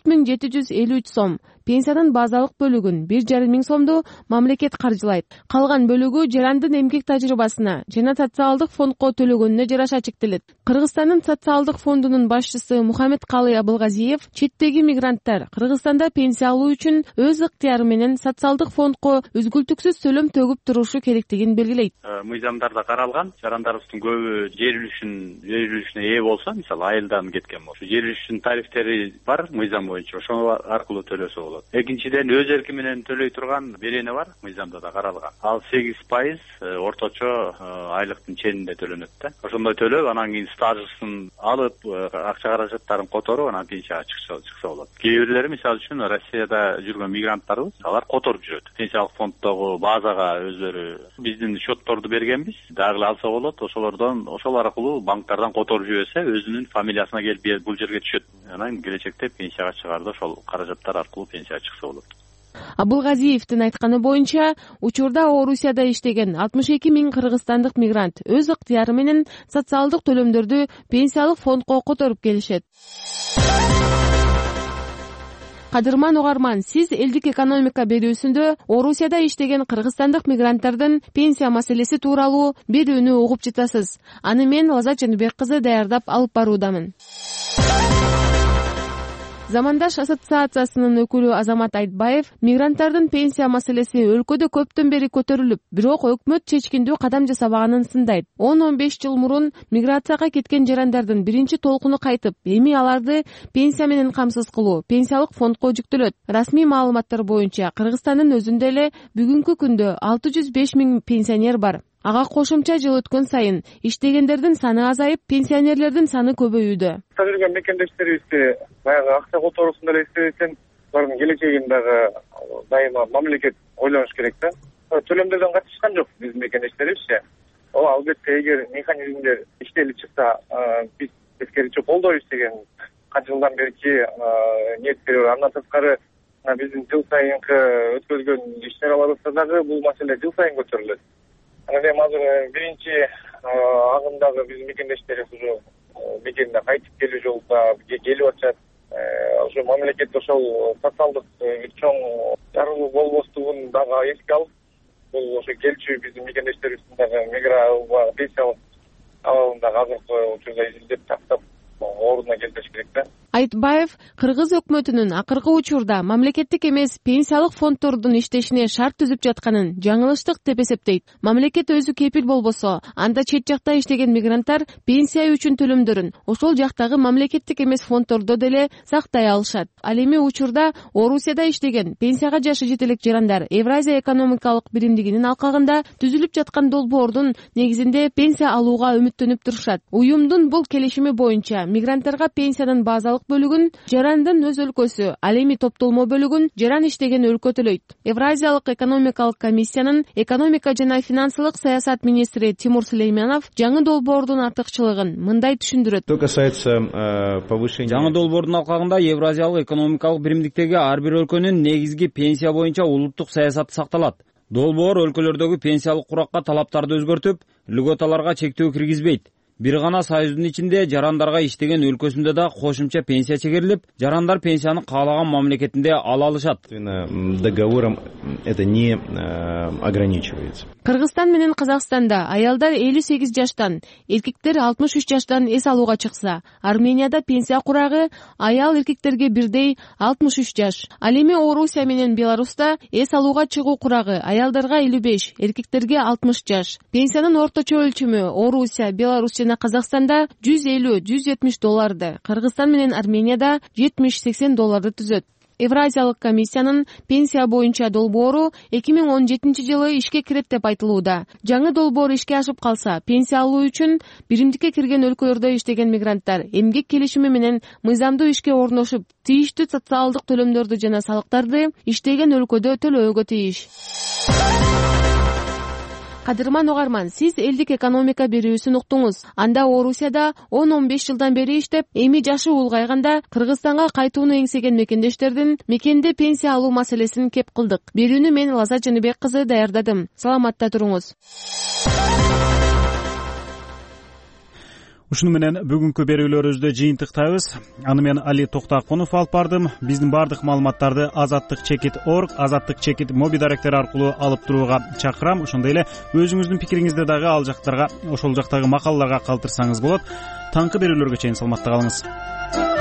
[SPEAKER 7] 4753 сом. Пенсиянын базалык бөлүгүн 1500 сомду мамлекет каржылайт. Калган бөлүгү жарандын эмгек тажрыйбасына жана социалдык фондко төлөгөнүнө жараша чектелет. Кыргызстандын социалдык фондунун башчысы Мухаммедкалый Абылгазиев четтеги мигранттар Кыргызстанда пенсия алуу үчүн өз ыктыяры менен социалдык фондко үзгүлтүксүз төлөм төгүп турушу керектигин белгилейт.
[SPEAKER 8] Мыйзамдарда каралган, жарандарыбыздын көбү жер үлүшүнө ээ болсо, мисалы айылдан кеткен болсо, жер үлүшүнүн тарифтери бар мыйзам боюнча, ошол аркылуу төлөсө болот. Экинчиден өз эрки менен төлөй турган берени бар, мыйзамда да каралган. Ал 8% орточо айлыктын ченинде төлөнөт да. Ошондой төлөп, анан кийин стажысын алып, акча каражаттарын которуп, анан пенсияга чыкса болот. Кээ бирлери мисалы үчүн Россияда жүргөн мигранттарыбыз, алар которуп жүрөт. Пенсиялык фонддогу базага өзлөрү биздин счетторду бергенбиз, дагы алса болот. Ошол аркылуу банктардан которуп жиберсе, өзүнүн фамилиясына келип бул жерге түшөт. Анан келечекте пенсияга чыгаарда ошол каражаттар аркылуу пенсияга чыкса болот.
[SPEAKER 7] Абылгазиевдин айтканы боюнча, учурда Орусияда иштеген 62 000 кыргызстандык мигрант өз ыктыяры менен социалдык төлөмдөрдү пенсиялык фондко которуп келишет. Кадырман угарман, сиз элдик экономика берүүсүндө Орусияда иштеген кыргызстандык мигранттардын пенсия маселеси тууралуу берүүнү угуп жатасыз. Аны мен Лазат Жаныбек кызы даярдап алып баруудамын. Замандаш ассоциациясынын өкүлү Азамат Айтбаев мигранттардын пенсия маселеси өлкөдө көптөн бери көтөрүлүп, бирок өкмөт чечкиндүү кадам жасабаганын сындайт. 10-15 жыл мурун миграцияга кеткен жарандардын биринчи толкуну кайтып, эми аларды пенсия менен камсыз кылуу пенсиялык фондко жүктөлөт. Расмий маалыматтар боюнча Кыргызстандын өзүндө эле бүгүнкү күндө 605 000 пенсионер бар. Ага кошумча жыл өткөн сайын иштегендердин саны азайып, пенсионерлердин саны көбөйүүдө.
[SPEAKER 9] Жүргөн мекендештерибизди баягы акча которуусунда эле эстебесең, алардын келечегин дагы дайыма мамлекет ойлош керек да. Төлөмдөрдөн катышкан жок биздин мекендештерибизчи. Албетте эгер механизмдер иштелип чыкса, биз тескеричи колдойбуз деген канча жылдан берки ниеттер бар. Андан тышкары биздин жыл сайынкы өткөрүлгөн иш-чараларыбызда дагы бул маселе жыл сайын көтөрүлөт. Анан эми азыр биринчи агымдагы биздин мекендештерибиз уже мекенине кайтып келүү жолунда келип атышат. Ошо мамлекет ошол социалдык чоң жарылуу болбостугун дагы эске алып, бул ошо келчү биздин мекендештерибиздин дагы пенсиялык абалын дагы азыркы учурда изилдеп тактап ордуна келтириш керек да.
[SPEAKER 7] Айтбаев кыргыз өкмөтүнүн акыркы учурда мамлекеттик эмес пенсиялык фонддордун иштешине шарт түзүп жатканын жаңылыштык деп эсептейт. Мамлекет өзү кепил болбосо, анда чет жакта иштеген мигранттар пенсия үчүн төлөмдөрүн ошол жактагы мамлекеттик эмес фонддордо деле сактай алышат. Ал эми учурда Орусияда иштеген пенсияга жашы жете элек жарандар Евразия экономикалык биримдигинин алкагында түзүлүп жаткан долбоордун негизинде пенсия алууга үмүттөнүп турушат. Уюмдун бул келишими боюнча мигранттарга пенсиянын базалык финансылык бөлүгүн жарандын өз өлкөсү, ал эми топтолмо бөлүгүн жаран иштеген өлкө төлөйт. Евразиялык экономикалык комиссиянын экономика жана финансылык саясат министри Тимур Сулейманов жаңы долбоордун артыкчылыгын мындай түшүндүрөт.
[SPEAKER 10] Жаңы долбоордун алкагында Евразиялык экономикалык биримдиктеги ар бир өлкөнүн негизги пенсия боюнча улуттук саясаты сакталат. Долбоор өлкөлөрдөгү пенсиялык куракка талаптарды өзгөртүп, льготаларга чектөө киргизбейт. Бир гана союздун ичинде жарандарга иштеген өлкөсүндө да кошумча пенсия чегерилип, жарандар пенсияны каалаган мамлекетинде ала алышат.
[SPEAKER 11] Договором это не ограничивается.
[SPEAKER 7] Кыргызстан менен Казакстанда аялдар 58 жаштан, эркектер 63 жаштан эс алууга чыкса, Арменияда пенсия курагы аял эркектерге бирдей 63 жаш. Ал эми Орусия менен Беларуста эс алууга чыгуу курагы аялдарга 55, эркектерге 60 жаш. Пенсиянын орточо өлчөмү Орусия, Беларусь жана Казакстанда $150–170, Кыргызстан менен Арменияда $70–80 түзөт. Евразиялык комиссиянын пенсия боюнча долбоору 2017 жылы ишке кирет деп айтылууда. Жаңы долбоор ишке ашып калса, пенсия алуу үчүн биримдикке кирген өлкөлөрдө иштеген мигранттар эмгек келишими менен мыйзамдуу ишке орношуп, тийиштүү социалдык төлөмдөрдү жана салыктарды иштеген өлкөдө төлөөгө тийиш. Кадырман угарман, сиз элдик экономика берүүсүн уктуңуз. Анда Орусияда 10-15 жылдан бери иштеп, эми жашы улгайганда Кыргызстанга кайтууну эңсеген мекендештердин мекенде пенсия алуу маселесин кеп кылдык. Берүүнү мен Лаза Жаныбек кызы даярдадым. Саламатта туруңуз.
[SPEAKER 1] Ушуну менен бүгүнкү берүүлөрүбүздү жыйынтыктайбыз. Аны мен Али Токтакунов алып бардым. Биздин бардык маалыматтарды azattik.org, azattik моби даректери аркылуу алып турууга чакырам. Ошондой эле өзүңүздүн пикириңизди дагы ал жактарга, ошол жактагы макалаларга калтырсаңыз болот. Таңкы берүүлөргө чейин саламатта калыңыз.